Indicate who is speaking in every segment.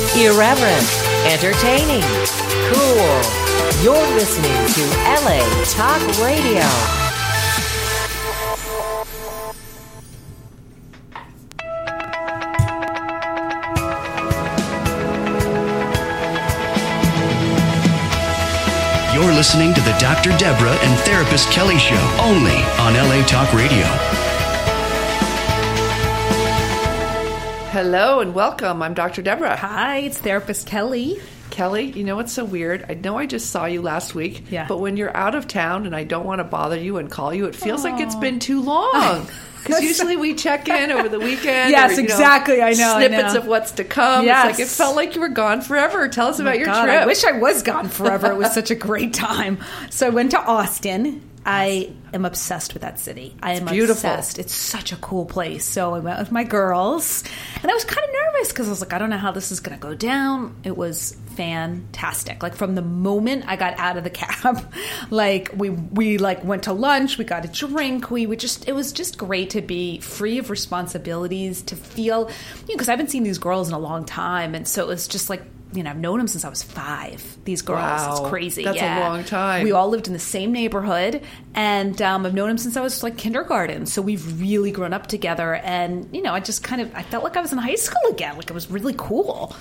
Speaker 1: Irreverent, entertaining, cool. You're listening to LA Talk Radio.
Speaker 2: You're listening to the Dr. Deborah and Therapist Kelly Show, only on LA Talk Radio.
Speaker 3: Hello and welcome. I'm Dr. Deborah.
Speaker 4: Hi, it's Therapist Kelly.
Speaker 3: Kelly, you know what's so weird? I know I just saw you last week,
Speaker 4: Yeah.
Speaker 3: but when you're out of town and I don't want to bother you and call you, it feels like it's been too long. Because usually we check in over the weekend.
Speaker 4: Yes,
Speaker 3: or,
Speaker 4: exactly. I know.
Speaker 3: Snippets of what's to come.
Speaker 4: Yes.
Speaker 3: It's like it felt like you were gone forever. Tell us about your
Speaker 4: God,
Speaker 3: trip.
Speaker 4: I wish I was gone forever. It was such a great time. So I went to Austin. I am obsessed with that city. I am
Speaker 3: beautiful.
Speaker 4: obsessed. It's such a cool place. So I went with my girls, and I was kind of nervous because I was like, I don't know how this is going to go down. It was fantastic. Like from the moment I got out of the cab, like we like went to lunch, we got a drink, it was just great to be free of responsibilities, to feel, because I haven't seen these girls in a long time, and so it was just like, I've known them since I was 5. These girls,
Speaker 3: Wow.
Speaker 4: It's crazy.
Speaker 3: That's a long time.
Speaker 4: We all lived in the same neighborhood, and I've known them since I was like kindergarten. So we've really grown up together, and I felt like I was in high school again. Like it was really cool.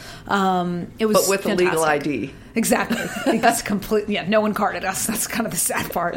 Speaker 4: It was,
Speaker 3: but with
Speaker 4: fantastic.
Speaker 3: a legal ID.
Speaker 4: Exactly. That's completely. Yeah, no one carded us. That's kind of the sad part.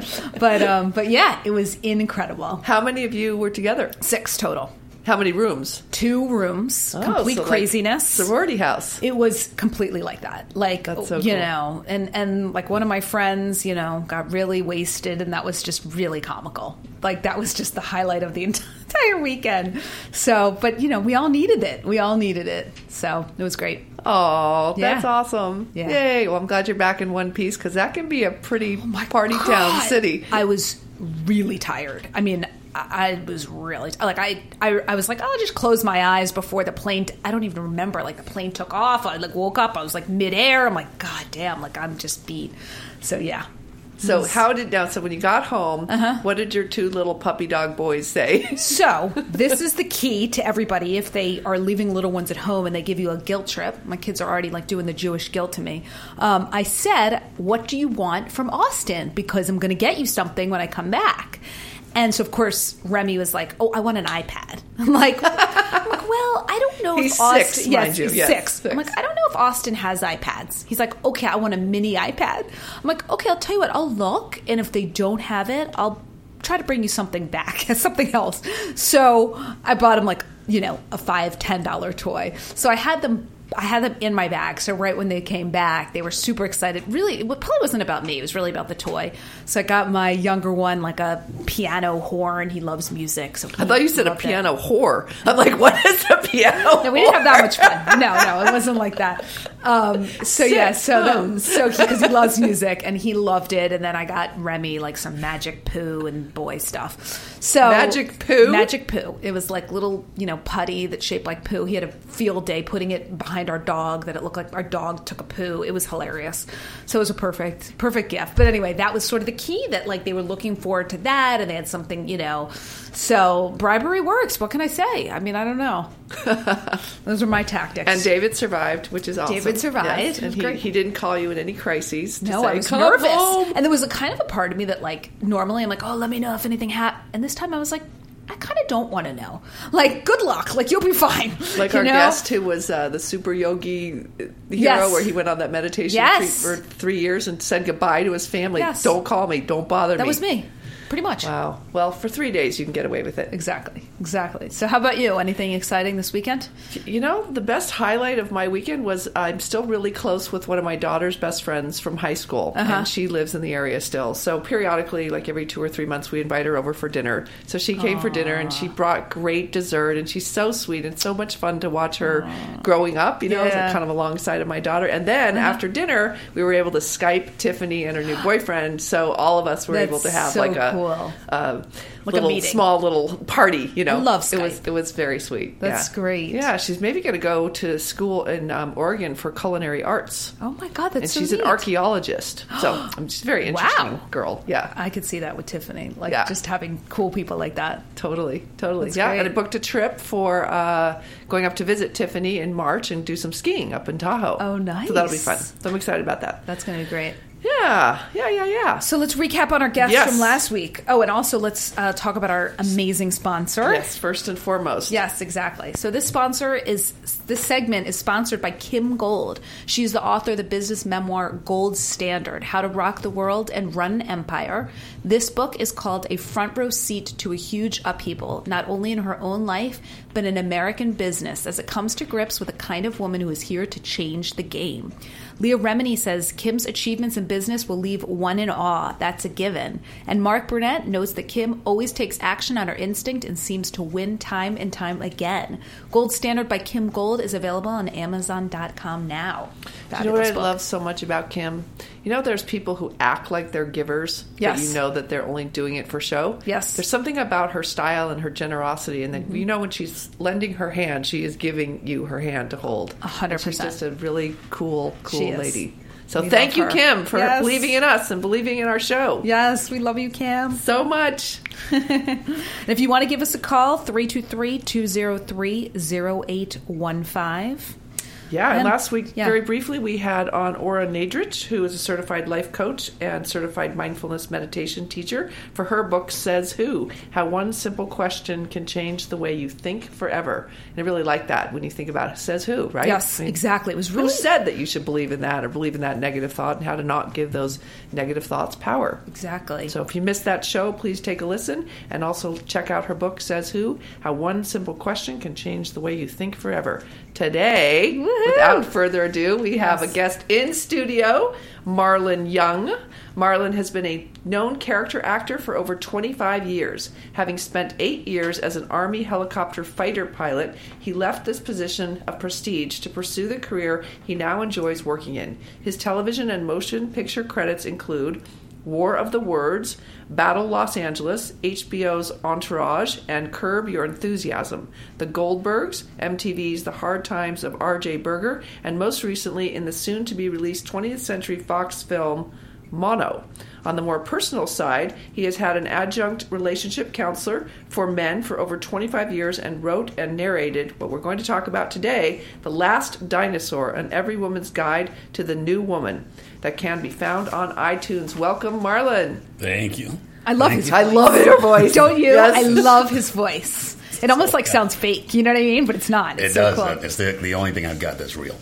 Speaker 4: But yeah, it was incredible.
Speaker 3: How many of you were together?
Speaker 4: 6 total.
Speaker 3: How many rooms?
Speaker 4: 2 rooms.
Speaker 3: Oh,
Speaker 4: Complete
Speaker 3: so like
Speaker 4: craziness.
Speaker 3: sorority house.
Speaker 4: It was completely like that. Like,
Speaker 3: That's so cool.
Speaker 4: And like one of my friends, got really wasted, and that was just really comical. Like that was just the highlight of the entire weekend. So, but we all needed it. We all needed it. So it was great.
Speaker 3: Oh, that's
Speaker 4: Yeah.
Speaker 3: awesome.
Speaker 4: Yeah.
Speaker 3: Yay. Well, I'm glad you're back in one piece, because that can be a pretty party town
Speaker 4: God.
Speaker 3: city.
Speaker 4: I was really tired. I mean, I was really like I was like, I'll just close my eyes before the plane. I don't even remember, like the plane took off. I like woke up. I was like midair. I'm like, God damn, like I'm just beat. So yeah.
Speaker 3: So so when you got home, what did your 2 little puppy dog boys say?
Speaker 4: So this is the key to everybody if they are leaving little ones at home and they give you a guilt trip. My kids are already like doing the Jewish guilt to me. I said, what do you want from Austin? Because I'm going to get you something when I come back. And so, of course, Remy was like, oh, I want an iPad. I'm like, well, I don't know
Speaker 3: He's
Speaker 4: if Austin...
Speaker 3: 6,
Speaker 4: yes,
Speaker 3: mind you.
Speaker 4: he's
Speaker 3: Yes,
Speaker 4: 6.
Speaker 3: 6.
Speaker 4: I'm like, I don't know if Austin has iPads. He's like, okay, I want a mini iPad. I'm like, okay, I'll tell you what, I'll look, and if they don't have it, I'll try to bring you something back, something else. So I bought him like, a $5, $10 toy. So I had them in my bag. So right when they came back, they were super excited. Really, it probably wasn't about me. It was really about the toy. So I got my younger one like a piano horn. He loves music. So
Speaker 3: I thought you said a piano whore. I'm like, what is a piano
Speaker 4: No, we didn't have that much fun. No, it wasn't like that. Because he loves music and he loved it. And then I got Remy like some Magic Poo and boy stuff. So
Speaker 3: Magic Poo?
Speaker 4: Magic Poo. It was like little, putty that's shaped like poo. He had a field day putting it behind our dog that it looked like our dog took a poo. It was hilarious. So it was a perfect gift. But anyway, that was sort of the key, that like they were looking forward to that, and they had something, So bribery works. What can I say? I mean, I don't know. Those are my tactics.
Speaker 3: And David survived, which is awesome.
Speaker 4: David survived.
Speaker 3: Yes.
Speaker 4: It was
Speaker 3: And
Speaker 4: great.
Speaker 3: he didn't call you in any crises. To
Speaker 4: No,
Speaker 3: say,
Speaker 4: I was
Speaker 3: "Come
Speaker 4: nervous.
Speaker 3: home."
Speaker 4: And there was a kind of a part of me that like, normally I'm like, oh, let me know if anything happened. And this time I was like, I kind of don't want to know. Like, good luck. Like, you'll be fine.
Speaker 3: Like our guest who was the super yogi hero,
Speaker 4: Yes.
Speaker 3: where he went on that meditation
Speaker 4: Yes.
Speaker 3: retreat for 3 years and said goodbye to his family.
Speaker 4: Yes.
Speaker 3: Don't call me. Don't bother me.
Speaker 4: That was me. Pretty much.
Speaker 3: Wow. Well, for 3 days you can get away with it.
Speaker 4: Exactly. So how about you? Anything exciting this weekend?
Speaker 3: The best highlight of my weekend was I'm still really close with one of my daughter's best friends from high school, and she lives in the area still. So periodically, like every 2 or 3 months, we invite her over for dinner. So she came for dinner, and she brought great dessert, and she's so sweet and so much fun to watch her growing up,
Speaker 4: Yeah.
Speaker 3: kind of alongside of my daughter. And then after dinner, we were able to Skype Tiffany and her new boyfriend, so all of us were able to have
Speaker 4: so
Speaker 3: like a
Speaker 4: cool.
Speaker 3: little
Speaker 4: meeting.
Speaker 3: small little party, know,
Speaker 4: I love Skype.
Speaker 3: It was very sweet.
Speaker 4: That's great.
Speaker 3: Yeah, she's maybe going to go to school in Oregon for culinary arts.
Speaker 4: Oh my God, that's
Speaker 3: and
Speaker 4: so
Speaker 3: she's
Speaker 4: neat.
Speaker 3: an archaeologist. So she's a very interesting
Speaker 4: Wow.
Speaker 3: girl. Yeah.
Speaker 4: I could see that with Tiffany, like
Speaker 3: Yeah.
Speaker 4: just having cool people like that.
Speaker 3: Totally.
Speaker 4: That's
Speaker 3: Yeah,
Speaker 4: great.
Speaker 3: and I booked a trip for going up to visit Tiffany in March and do some skiing up in Tahoe.
Speaker 4: Oh, nice.
Speaker 3: So that'll be fun. So I'm excited about that.
Speaker 4: That's going to be great.
Speaker 3: Yeah.
Speaker 4: So let's recap on our guests
Speaker 3: Yes.
Speaker 4: from last week. Oh, and also let's talk about our amazing sponsor.
Speaker 3: Yes, first and foremost.
Speaker 4: Yes, exactly. So this segment is sponsored by Kim Gold. She's the author of the business memoir Gold Standard: How to Rock the World and Run an Empire. This book is called a front row seat to a huge upheaval, not only in her own life, but in American business, as it comes to grips with the kind of woman who is here to change the game. Leah Remini says Kim's achievements in business will leave one in awe. That's a given. And Mark Burnett notes that Kim always takes action on her instinct and seems to win time and time again. Gold Standard by Kim Gold is available on Amazon.com now.
Speaker 3: You know what I
Speaker 4: Fabulous book.
Speaker 3: love so much about Kim? You know, there's people who act like they're givers,
Speaker 4: Yes.
Speaker 3: but you know that they're only doing it for show.
Speaker 4: Yes.
Speaker 3: There's something about her style and her generosity, and then you know when she's lending her hand, she is giving you her hand to hold.
Speaker 4: 100%.
Speaker 3: She's just a really cool
Speaker 4: She is.
Speaker 3: lady. So
Speaker 4: We
Speaker 3: thank you,
Speaker 4: love her.
Speaker 3: Kim, for
Speaker 4: Yes.
Speaker 3: believing in us and believing in our show.
Speaker 4: Yes, we love you, Kim.
Speaker 3: So much.
Speaker 4: And if you want to give us a call, 323-203-0815.
Speaker 3: Yeah, and
Speaker 4: And-
Speaker 3: last week,
Speaker 4: yeah.
Speaker 3: very briefly, we had on Ora Nadrich, who is a certified life coach and certified mindfulness meditation teacher, for her book, Says Who? How One Simple Question Can Change the Way You Think Forever. And I really like that when you think about it. Says who, right?
Speaker 4: Yes,
Speaker 3: I mean,
Speaker 4: exactly. It was
Speaker 3: Who
Speaker 4: really
Speaker 3: said that you should believe in that or believe in that negative thought and how to not give those negative thoughts power?
Speaker 4: Exactly.
Speaker 3: So if you missed that show, please take a listen and also check out her book, Says Who? How One Simple Question Can Change the Way You Think Forever. Today, without further ado, we have a guest in studio, Marlon Young. Marlon has been a known character actor for over 25 years. Having spent 8 years as an Army helicopter fighter pilot, he left this position of prestige to pursue the career he now enjoys working in. His television and motion picture credits include War of the Words, Battle Los Angeles, HBO's Entourage, and Curb Your Enthusiasm, The Goldbergs, MTV's The Hard Times of R.J. Berger, and most recently in the soon-to-be-released 20th Century Fox film Mono. On the more personal side, he has had an adjunct relationship counselor for men for over 25 years and wrote and narrated what we're going to talk about today, The Last Dinosaur, An Every Woman's Guide to the New Woman, that can be found on iTunes. Welcome, Marlon.
Speaker 5: Thank you.
Speaker 4: I love his voice.
Speaker 3: I love your voice.
Speaker 4: Don't you?
Speaker 3: Yes.
Speaker 4: I love his voice. It almost like sounds fake, you know what I mean? But it's not. It's
Speaker 5: It
Speaker 4: so
Speaker 5: does.
Speaker 4: cool.
Speaker 5: It's the only thing I've got that's real.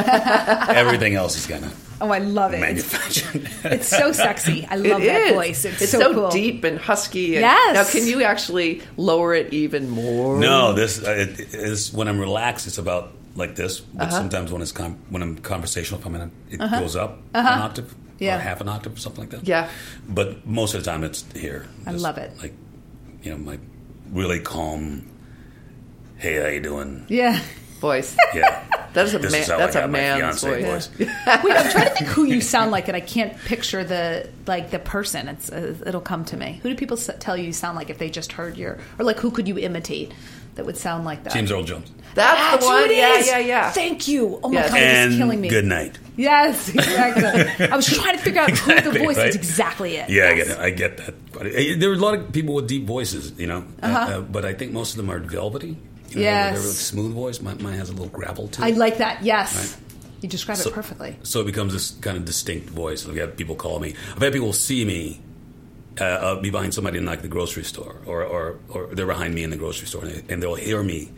Speaker 5: Everything else is kind of
Speaker 4: Oh, I love it.
Speaker 5: manufactured.
Speaker 4: It's so sexy. I love
Speaker 3: It
Speaker 4: that
Speaker 3: is.
Speaker 4: voice. It's
Speaker 3: so
Speaker 4: cool.
Speaker 3: deep and husky. And
Speaker 4: Yes.
Speaker 3: Now, can you actually lower it even more?
Speaker 5: No, this it is when I'm relaxed. It's about like this. But sometimes when when I'm conversational, it goes up an octave
Speaker 4: Yeah.
Speaker 5: or half an octave or something like that.
Speaker 3: Yeah.
Speaker 5: But most of the time, it's here.
Speaker 4: I
Speaker 5: Just
Speaker 4: love it.
Speaker 5: Like my really calm. Hey, how you doing?
Speaker 4: Yeah.
Speaker 3: Voice.
Speaker 5: Yeah,
Speaker 3: That is a
Speaker 5: This
Speaker 3: man.
Speaker 5: is how
Speaker 3: That's
Speaker 5: I
Speaker 3: a
Speaker 5: got my
Speaker 3: man's
Speaker 5: fiancé
Speaker 3: voice.
Speaker 4: Wait, I'm trying to think who you sound like, and I can't picture the person. It'll come to me. Who do people tell you sound like if they just heard or like who could you imitate that would sound like that?
Speaker 5: James Earl Jones.
Speaker 3: That's the
Speaker 4: who
Speaker 3: one.
Speaker 4: it is.
Speaker 3: Yeah.
Speaker 4: Thank you. Oh my
Speaker 3: Yes.
Speaker 4: god, this is killing
Speaker 5: And
Speaker 4: me.
Speaker 5: good night.
Speaker 4: Yes, exactly. I was trying to figure out who the
Speaker 5: Exactly,
Speaker 4: voice
Speaker 5: right?
Speaker 4: is. Exactly it.
Speaker 5: Yeah,
Speaker 4: Yes.
Speaker 5: I get that. There are a lot of people with deep voices, but I think most of them are velvety.
Speaker 4: Yes.
Speaker 5: They're really smooth voice. Mine has a little gravel to it.
Speaker 4: I like that. Yes,
Speaker 5: Right.
Speaker 4: you describe
Speaker 5: So-
Speaker 4: it perfectly.
Speaker 5: So it becomes this kind of distinct voice. I've had people call me. I've had people see me be behind somebody in like the grocery store, or they're behind me in the grocery store, and they'll hear me,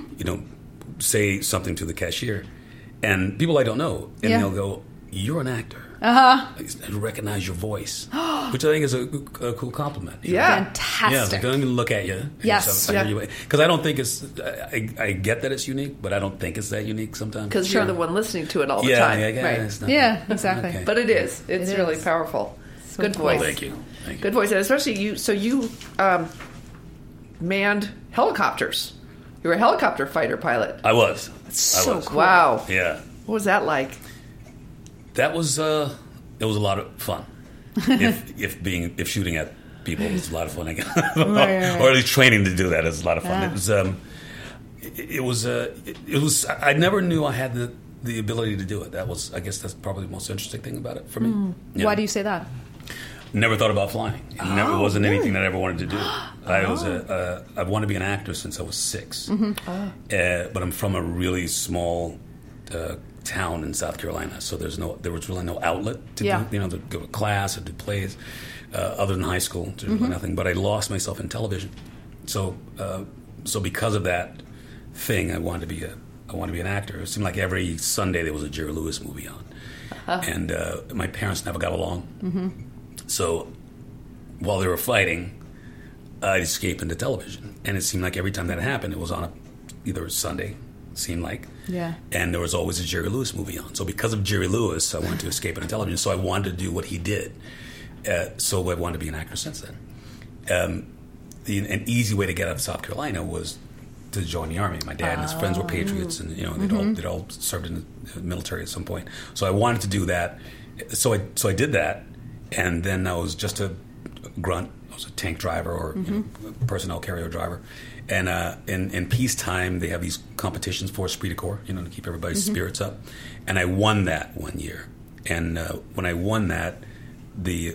Speaker 5: say something to the cashier, and people I don't know, and
Speaker 4: Yeah.
Speaker 5: they'll go, "You're an actor." I recognize your voice, which I think is a cool compliment. you know?
Speaker 3: Yeah.
Speaker 5: Yeah,
Speaker 4: Fantastic.
Speaker 5: like, don't even look at you.
Speaker 4: Yes.
Speaker 5: Because I don't think it's. I get that it's unique, but I don't think it's that unique sometimes.
Speaker 3: Because you're the one listening to it all the
Speaker 5: yeah,
Speaker 3: time.
Speaker 5: yeah,
Speaker 3: right.
Speaker 5: it's not-
Speaker 4: Yeah, exactly.
Speaker 5: Okay.
Speaker 3: But it is. It's
Speaker 4: It
Speaker 3: really
Speaker 4: is.
Speaker 3: powerful.
Speaker 4: So
Speaker 3: Good
Speaker 4: cool.
Speaker 3: voice.
Speaker 5: Well, thank you. Thank you.
Speaker 3: Good voice, and especially you. So you manned helicopters. You were a helicopter fighter pilot.
Speaker 5: I was.
Speaker 4: so
Speaker 5: I was.
Speaker 4: cool.
Speaker 3: Wow.
Speaker 5: Yeah.
Speaker 3: What was that like?
Speaker 5: That was. It was a lot of fun. if shooting at people is a lot of fun. Or at least training to do that is a lot of fun. It was. I never knew I had the ability to do it. I guess that's probably the most interesting thing about it for me.
Speaker 4: Why do you say that?
Speaker 5: Never thought about flying. It wasn't anything that I ever wanted to do. I wanted to be an actor since I was 6. But I'm from a really small town in South Carolina, so there was really no outlet to do, to go to class or do plays other than high school. There's really nothing. But I lost myself in television. So because of that thing, I wanted to be an actor. It seemed like every Sunday there was a Jerry Lewis movie on, and my parents never got along. So while they were fighting, I'd escape into television. And it seemed like every time that happened, it was on either a Sunday, seemed like. Yeah. And there was always a Jerry Lewis movie on. So because of Jerry Lewis, I wanted to escape into television. So I wanted to do what he did. So I wanted to be an actor since then. An easy way to get out of South Carolina was to join the Army. My dad and his friends were patriots, and they'd all served in the military at some point. So I wanted to do that. So I did that. And then I was just a grunt. I was a tank driver or personnel carrier driver. And in peacetime, they have these competitions for esprit de corps, to keep everybody's spirits up. And I won that one year. And when I won that, the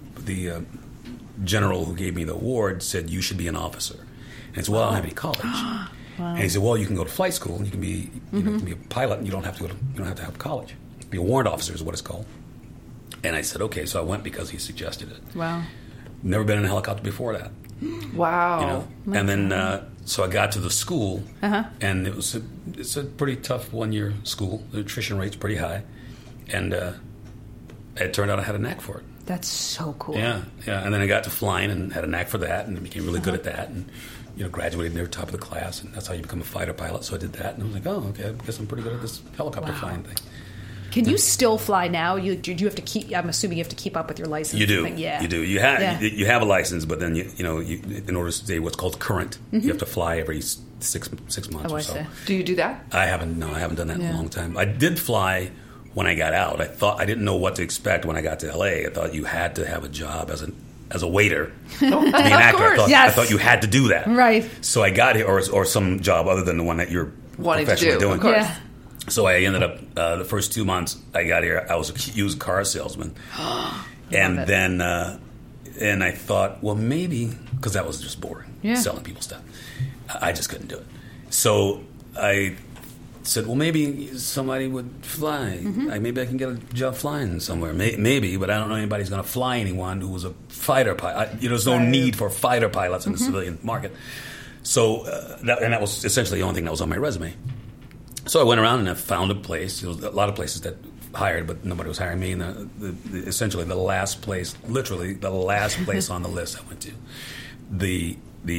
Speaker 5: general who gave me the award said, "You should be an officer." And I said, "Well, I don't have any college." And he said, "Well, you can go to flight school and you can be you can be a pilot, and you don't have to have college. Be a warrant officer is what it's called." And I said, okay, so I went because he suggested it. Wow. Never been in a helicopter before that.
Speaker 3: Wow.
Speaker 5: And then, so I got to the school, and it's a pretty tough 1-year school. The attrition rate's pretty high. And it turned out I had a knack for it.
Speaker 4: That's so cool.
Speaker 5: Yeah. And then I got to flying and had a knack for that, and became really good at that, and graduated near the top of the class, and that's how you become a fighter pilot. So I did that, and I was like, oh, okay, I guess I'm pretty good at this helicopter flying thing.
Speaker 4: Can you still fly now? You have to keep. I'm assuming you have to keep up with your license.
Speaker 5: You do.
Speaker 4: Yeah.
Speaker 5: You do. You have a license, but then you in order to stay what's called current, you have to fly every six months or so.
Speaker 3: Do you do that?
Speaker 5: I haven't done that in a long time. I did fly when I got out. I didn't know what to expect when I got to LA. I thought you had to have a job as a waiter to be an actor. I thought you had to do that.
Speaker 4: Right.
Speaker 5: So I got here, or some job other than the one that you're professionally doing.
Speaker 3: Of course.
Speaker 5: Yeah. So I ended up, the first 2 months I got here, I was a used car salesman. And then and I thought, well, maybe, because that was just boring, selling people stuff. I just couldn't do it. So I said, well, maybe somebody would fly. Maybe I can get a job flying somewhere. Maybe, but I don't know anybody who's going to fly anyone who was a fighter pilot. There's no need for fighter pilots in the civilian market. So that was essentially the only thing that was on my resume. So I went around and I found a place. There was a lot of places that hired, but nobody was hiring me. And essentially the last place, literally the last place on the list I went to, the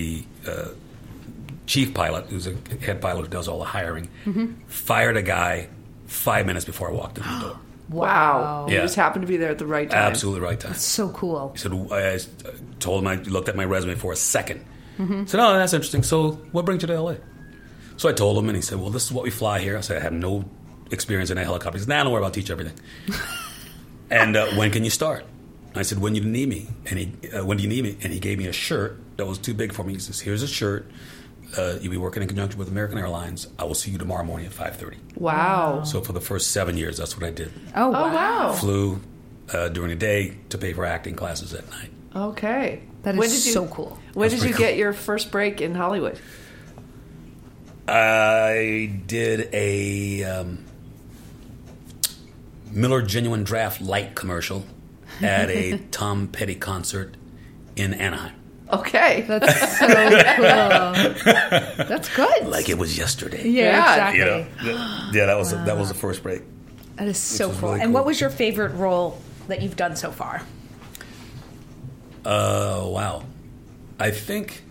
Speaker 5: chief pilot, who's a head pilot who does all the hiring, fired a guy 5 minutes before I walked in the door.
Speaker 3: Wow.
Speaker 5: Yeah.
Speaker 3: You just happened to be there at the right time.
Speaker 5: Absolutely right time.
Speaker 4: That's so cool.
Speaker 5: He said, I told him, I looked at my resume for a second. Said, oh, that's interesting. So what brings you to L.A.? So I told him, and he said, well, this is what we fly here. I said, I have no experience in a helicopter. He said, nah, don't worry, I'll teach you everything. And when can you start? I said, when you need me. And when do you need me? And he gave me a shirt that was too big for me. He says, here's a shirt. You'll be working in conjunction with American Airlines. I will see you tomorrow morning at 5:30.
Speaker 3: Wow.
Speaker 5: So for the first 7 years, that's what I did.
Speaker 4: Oh, wow.
Speaker 5: Flew during the day to pay for acting classes at night.
Speaker 3: Okay.
Speaker 4: That is so cool.
Speaker 3: When did you get your first break in Hollywood?
Speaker 5: I did a Miller Genuine Draft Light commercial at a Tom Petty concert in Anaheim.
Speaker 3: Okay.
Speaker 4: That's so cool. That's good.
Speaker 5: Like it was yesterday.
Speaker 4: Yeah, exactly.
Speaker 5: That was the first break.
Speaker 4: That is so cool.
Speaker 5: Really
Speaker 4: and what was your favorite role that you've done so far?
Speaker 5: Wow. I think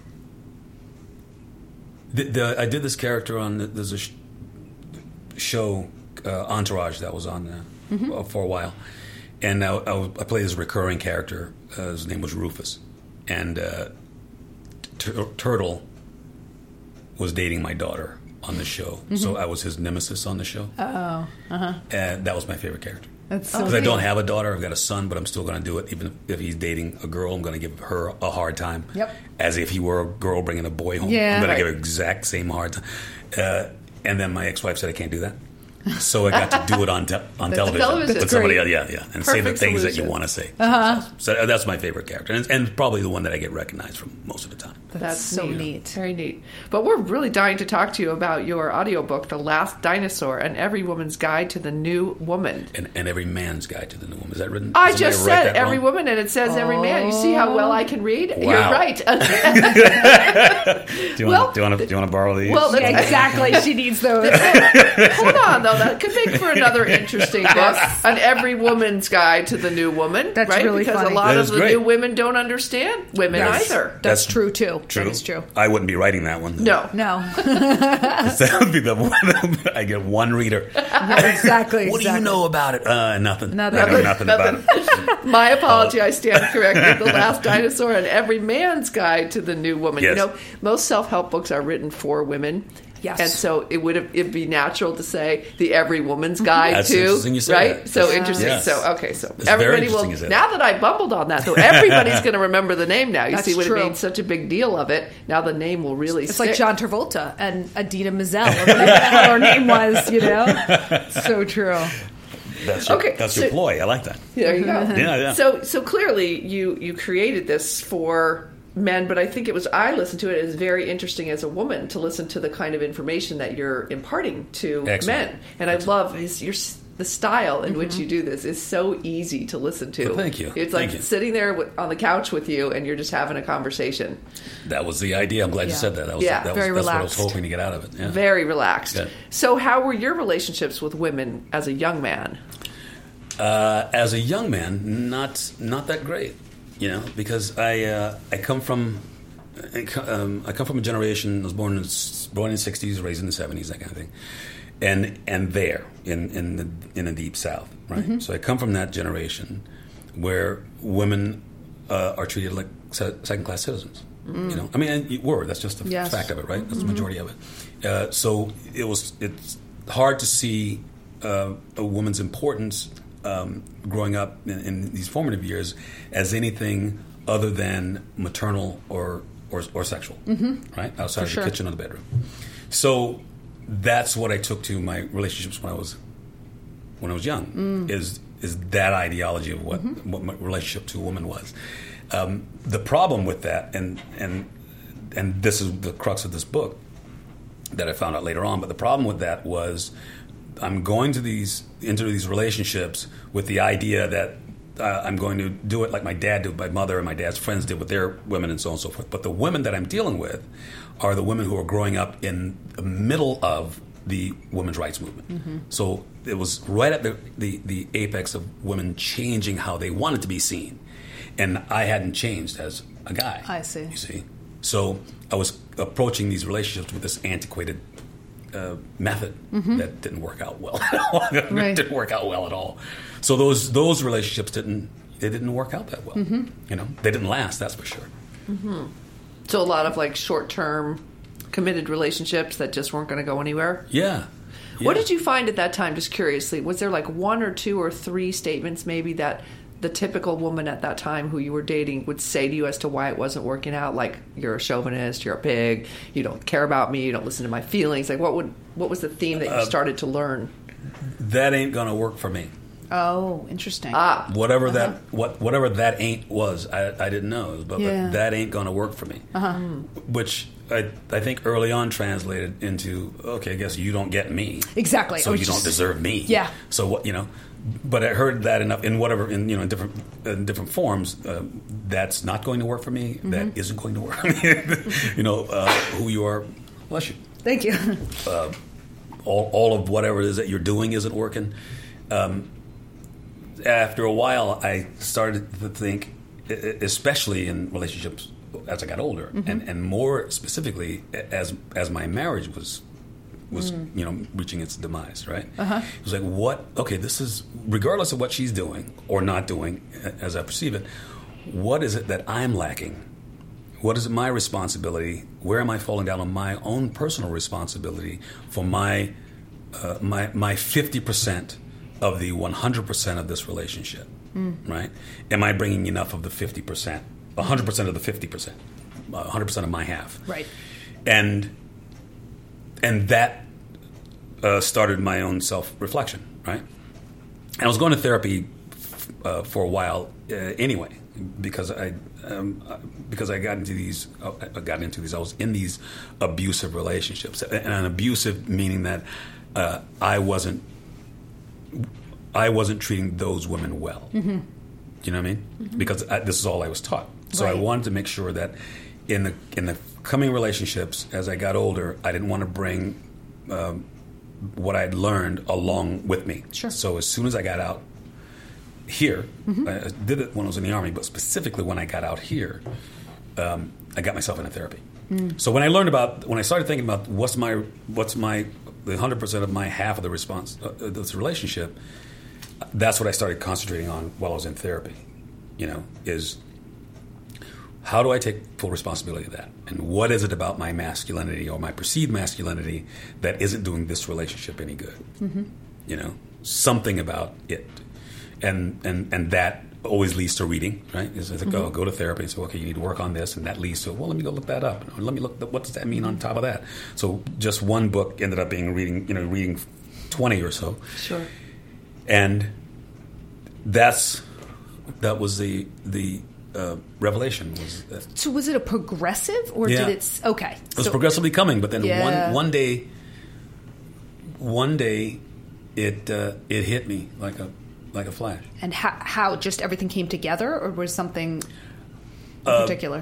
Speaker 5: I did this character on there's a show Entourage that was on for a while, and I played this recurring character. His name was Rufus, and Turtle was dating my daughter on the show. So I was his nemesis on the show. And that was my favorite character.
Speaker 4: That's so
Speaker 5: Because I don't have a daughter, I've got a son, but I'm still going to do it. Even if he's dating a girl, I'm going to give her a hard time.
Speaker 4: Yep.
Speaker 5: As if he were a girl bringing a boy home.
Speaker 4: Yeah.
Speaker 5: I'm going
Speaker 4: Right.
Speaker 5: to give her the exact same hard time. And then my ex-wife said I can't do that. So I got to do it on television
Speaker 3: television.
Speaker 5: with
Speaker 3: That's
Speaker 5: somebody
Speaker 3: great.
Speaker 5: else, and say the
Speaker 3: Perfect
Speaker 5: things that you
Speaker 3: solution.
Speaker 5: want to say. So that's my favorite character, and probably the one that I get recognized from most of the time.
Speaker 3: That's
Speaker 4: so neat.
Speaker 3: Very neat. But we're really dying to talk to you about your audiobook, The Last Dinosaur, and Every Woman's Guide to the New Woman.
Speaker 5: And every man's guide to the new woman. Is that written?
Speaker 3: I
Speaker 5: did
Speaker 3: just
Speaker 5: somebody write
Speaker 3: said
Speaker 5: that
Speaker 3: every
Speaker 5: wrong?
Speaker 3: woman, and it says every man. You see how well I can read?
Speaker 5: Wow.
Speaker 3: You're right.
Speaker 5: Do you want to borrow these?
Speaker 3: Well, that's-
Speaker 4: Yeah, exactly. She needs those.
Speaker 3: Hold on, though. That could make for another interesting book. An Every Woman's Guide to the New Woman.
Speaker 4: That's
Speaker 3: right?
Speaker 4: really
Speaker 3: because
Speaker 4: funny.
Speaker 3: a lot
Speaker 5: That
Speaker 3: of
Speaker 5: is
Speaker 3: the
Speaker 5: great.
Speaker 3: new women don't understand women either.
Speaker 4: That's true, too. That is true.
Speaker 5: I wouldn't be writing that one.
Speaker 3: No.
Speaker 4: No.
Speaker 5: That would be the one. I get one reader.
Speaker 4: Exactly.
Speaker 5: What do you know about it? Nothing.
Speaker 4: Nothing.
Speaker 5: I know nothing about it.
Speaker 3: My apology, I stand corrected. The Last Dinosaur and Every Man's Guide to the New Woman.
Speaker 5: Yes.
Speaker 3: You know, most self-help books are written for women.
Speaker 4: Yes.
Speaker 3: And so it'd be natural to say the Every Woman's Guide
Speaker 5: That's
Speaker 3: too,
Speaker 5: interesting you say
Speaker 3: right?
Speaker 5: that.
Speaker 3: So
Speaker 5: Yes.
Speaker 3: interesting.
Speaker 5: Yes.
Speaker 3: So okay, so
Speaker 5: It's very
Speaker 3: everybody
Speaker 5: interesting
Speaker 3: will.
Speaker 5: you say
Speaker 3: Now that I bumbled on that, though, everybody's going to remember the name now. You
Speaker 4: That's
Speaker 3: see what
Speaker 4: true.
Speaker 3: it made such a big deal of it. Now the name will really.
Speaker 4: It's
Speaker 3: stick.
Speaker 4: like John Travolta and Adina Menzel, or whatever the hell her name was, you know? So true.
Speaker 5: That's your,
Speaker 3: Okay,
Speaker 5: that's
Speaker 3: so-
Speaker 5: your ploy. I like that.
Speaker 3: There you go.
Speaker 5: Yeah.
Speaker 3: So clearly you created this for men, but I think I listened to it as very interesting as a woman to listen to the kind of information that you're imparting to
Speaker 5: Excellent.
Speaker 3: men. And I love the style in which you do this is so easy to listen to.
Speaker 5: Well, thank you.
Speaker 3: It's like
Speaker 5: Thank you.
Speaker 3: sitting there on the couch with you and you're just having a conversation.
Speaker 5: That was the idea. I'm glad you
Speaker 4: Yeah.
Speaker 5: said that. That was,
Speaker 3: Yeah,
Speaker 5: that was,
Speaker 4: very
Speaker 5: that's what I
Speaker 4: relaxed.
Speaker 5: was hoping to get out of it. Yeah.
Speaker 3: Very relaxed.
Speaker 5: Good.
Speaker 3: So how were your relationships with women as a young man?
Speaker 5: As a young man, not that great, because I come from a generation. I was born in the '60s, raised in the '70s, that kind of thing, and there in the deep South, right?
Speaker 4: Mm-hmm.
Speaker 5: So I come from that generation where women are treated like second-class citizens. I mean, that's just the
Speaker 4: Yes.
Speaker 5: fact of it, right? That's the majority of it. So it's hard to see a woman's importance growing up in these formative years as anything other than maternal or sexual, right? Outside of
Speaker 4: sure.
Speaker 5: the kitchen or the bedroom. So that's what I took to my relationships when I was young. Is that ideology of what my relationship to a woman was. The problem with that, and this is the crux of this book that I found out later on. But the problem with that was I'm going into these relationships with the idea that I'm going to do it like my dad did, my mother and my dad's friends did with their women, and so on and so forth. But the women that I'm dealing with are the women who are growing up in the middle of the women's rights movement. So it was right at the apex of women changing how they wanted to be seen. And I hadn't changed as a guy.
Speaker 4: I see.
Speaker 5: You see? So I was approaching these relationships with this antiquated method that didn't work out well. It
Speaker 4: Right.
Speaker 5: didn't work out well at all. So those relationships didn't work out that well. They didn't last, that's for sure.
Speaker 3: So a lot of like short-term committed relationships that just weren't going to go anywhere?
Speaker 5: Yeah.
Speaker 3: What did you find at that time, just curiously? Was there like one or two or three statements maybe that the typical woman at that time who you were dating would say to you as to why it wasn't working out? Like, you're a chauvinist, you're a pig, you don't care about me, you don't listen to my feelings. Like, what was the theme that you started to learn?
Speaker 5: That ain't gonna work for me.
Speaker 4: Oh, interesting.
Speaker 5: Whatever that ain't was, I didn't know, but that ain't gonna work for me. Which I think early on translated into, okay, I guess you don't get me.
Speaker 4: Exactly.
Speaker 5: So you don't deserve me.
Speaker 4: Yeah.
Speaker 5: So what, but I heard that enough in different forms. That's not going to work for me. That isn't going to work for me. Who you are, bless you.
Speaker 4: Thank you.
Speaker 5: All of whatever it is that you're doing isn't working. After a while, I started to think, especially in relationships as I got older, and more specifically as my marriage was reaching its demise, right? It was like, what? Okay, this is, regardless of what she's doing or not doing, as I perceive it, what is it that I'm lacking? What is my responsibility? Where am I falling down on my own personal responsibility for my 50% of the 100% of this relationship? Right? Am I bringing enough of the 50%, 100% of the 50%, 100% of my half?
Speaker 4: Right.
Speaker 5: And that started my own self-reflection, right? And I was going to therapy for a while anyway, because I got into these. I was in these abusive relationships, and an abusive meaning that I wasn't treating those women well. Mm-hmm. Do you know what I mean? Mm-hmm. Because this is all I was taught. So I wanted to make sure that in the coming relationships, as I got older, I didn't want to bring what I'd learned along with me. Sure. So as soon as I got out here, I did it when I was in the Army, but specifically when I got out here, I got myself into therapy. So when I started thinking about what's the 100% of my half of the response this relationship, that's what I started concentrating on while I was in therapy. Is how do I take full responsibility of that? And what is it about my masculinity or my perceived masculinity that isn't doing this relationship any good? Mm-hmm. Something about it. And that always leads to reading, right? It's like, go to therapy and say, okay, you need to work on this, and that leads to, well, let me go look that up. Or let me look, what does that mean on top of that? So just one book ended up being reading 20 or so. Sure. And that was the revelation.
Speaker 4: So was it a progressive, or did it? Okay,
Speaker 5: it was progressively coming, but then one day it hit me like a flash.
Speaker 4: And how just everything came together, or was something particular?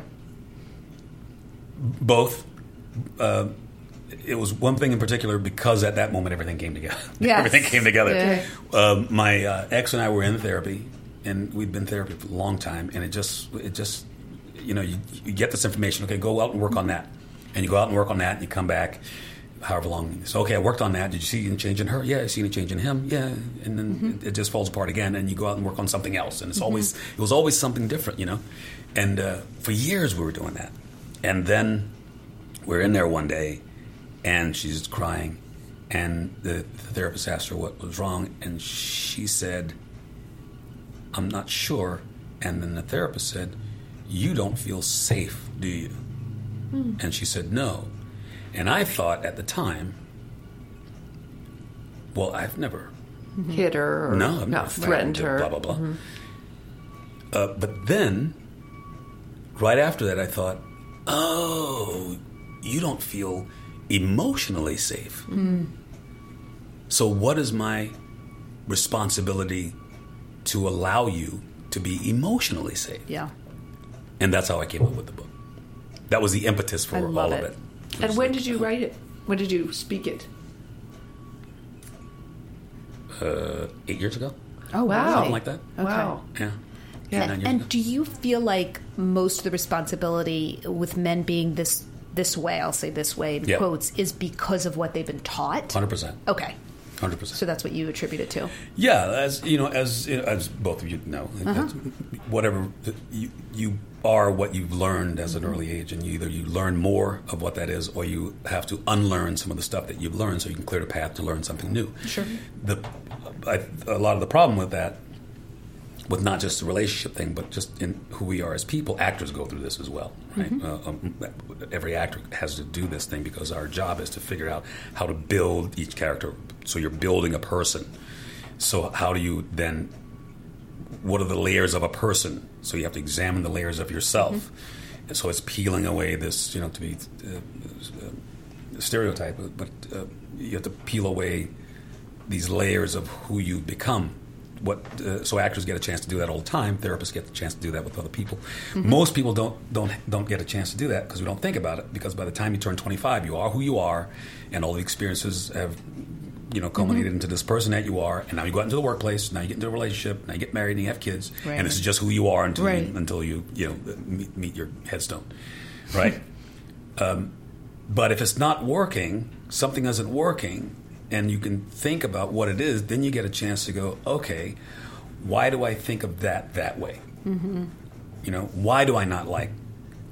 Speaker 5: Both. It was one thing in particular because at that moment everything came together.
Speaker 4: Yes.
Speaker 5: Everything came together.
Speaker 4: Yeah.
Speaker 5: My ex and I were in therapy, and we'd been in therapy for a long time, and it just you get this information. Okay, go out and work on that, and you go out and work on that, and you come back. However long. So, okay, I worked on that. Did you see any change in her? Yeah, I see any change in him? Yeah. And then it just falls apart again, and you go out and work on something else. And it was always something different, And for years we were doing that. And then we're in there one day, and she's crying. And the therapist asked her what was wrong, and she said, I'm not sure. And then the therapist said, you don't feel safe, do you? And she said, no. And I thought at the time, well, I've never
Speaker 3: hit her or
Speaker 5: I've never
Speaker 3: threatened her.
Speaker 5: Blah, blah, blah. But then, right after that, I thought, oh, you don't feel emotionally safe. So what is my responsibility to allow you to be emotionally safe?
Speaker 4: Yeah.
Speaker 5: And that's how I came up with the book. That was the impetus for all of it.
Speaker 3: And when did you write it? When did you speak it?
Speaker 5: 8 years ago.
Speaker 4: Oh, wow.
Speaker 5: Something like that.
Speaker 4: Okay.
Speaker 3: Wow.
Speaker 5: Yeah.
Speaker 4: And do you feel like most of the responsibility with men being this way, I'll say this way in quotes, is because of what they've been taught?
Speaker 5: 100%.
Speaker 4: Okay.
Speaker 5: 100%.
Speaker 4: So that's what you attribute it to?
Speaker 5: Yeah, as both of you know, whatever you are, what you've learned as an early age, and either you learn more of what that is, or you have to unlearn some of the stuff that you've learned, so you can clear the path to learn something new. Sure. A lot of the problem with that, with not just the relationship thing, but just in who we are as people, actors go through this as well, right? Every actor has to do this thing because our job is to figure out how to build each character. So you're building a person. So how do you then, what are the layers of a person? So you have to examine the layers of yourself. And so it's peeling away this, to be a stereotype, but you have to peel away these layers of who you become. So actors get a chance to do that all the time. Therapists get the chance to do that with other people. Most people don't get a chance to do that because we don't think about it. Because by the time you turn 25, you are who you are, and all the experiences have culminated into this person that you are. And now you go out into the workplace. Now you get into a relationship. Now you get married and you have kids. Right. And this is just who you are until you meet your headstone, right? But if it's not working, something isn't working, and you can think about what it is, then you get a chance to go, okay, why do I think of that way? Why do I not like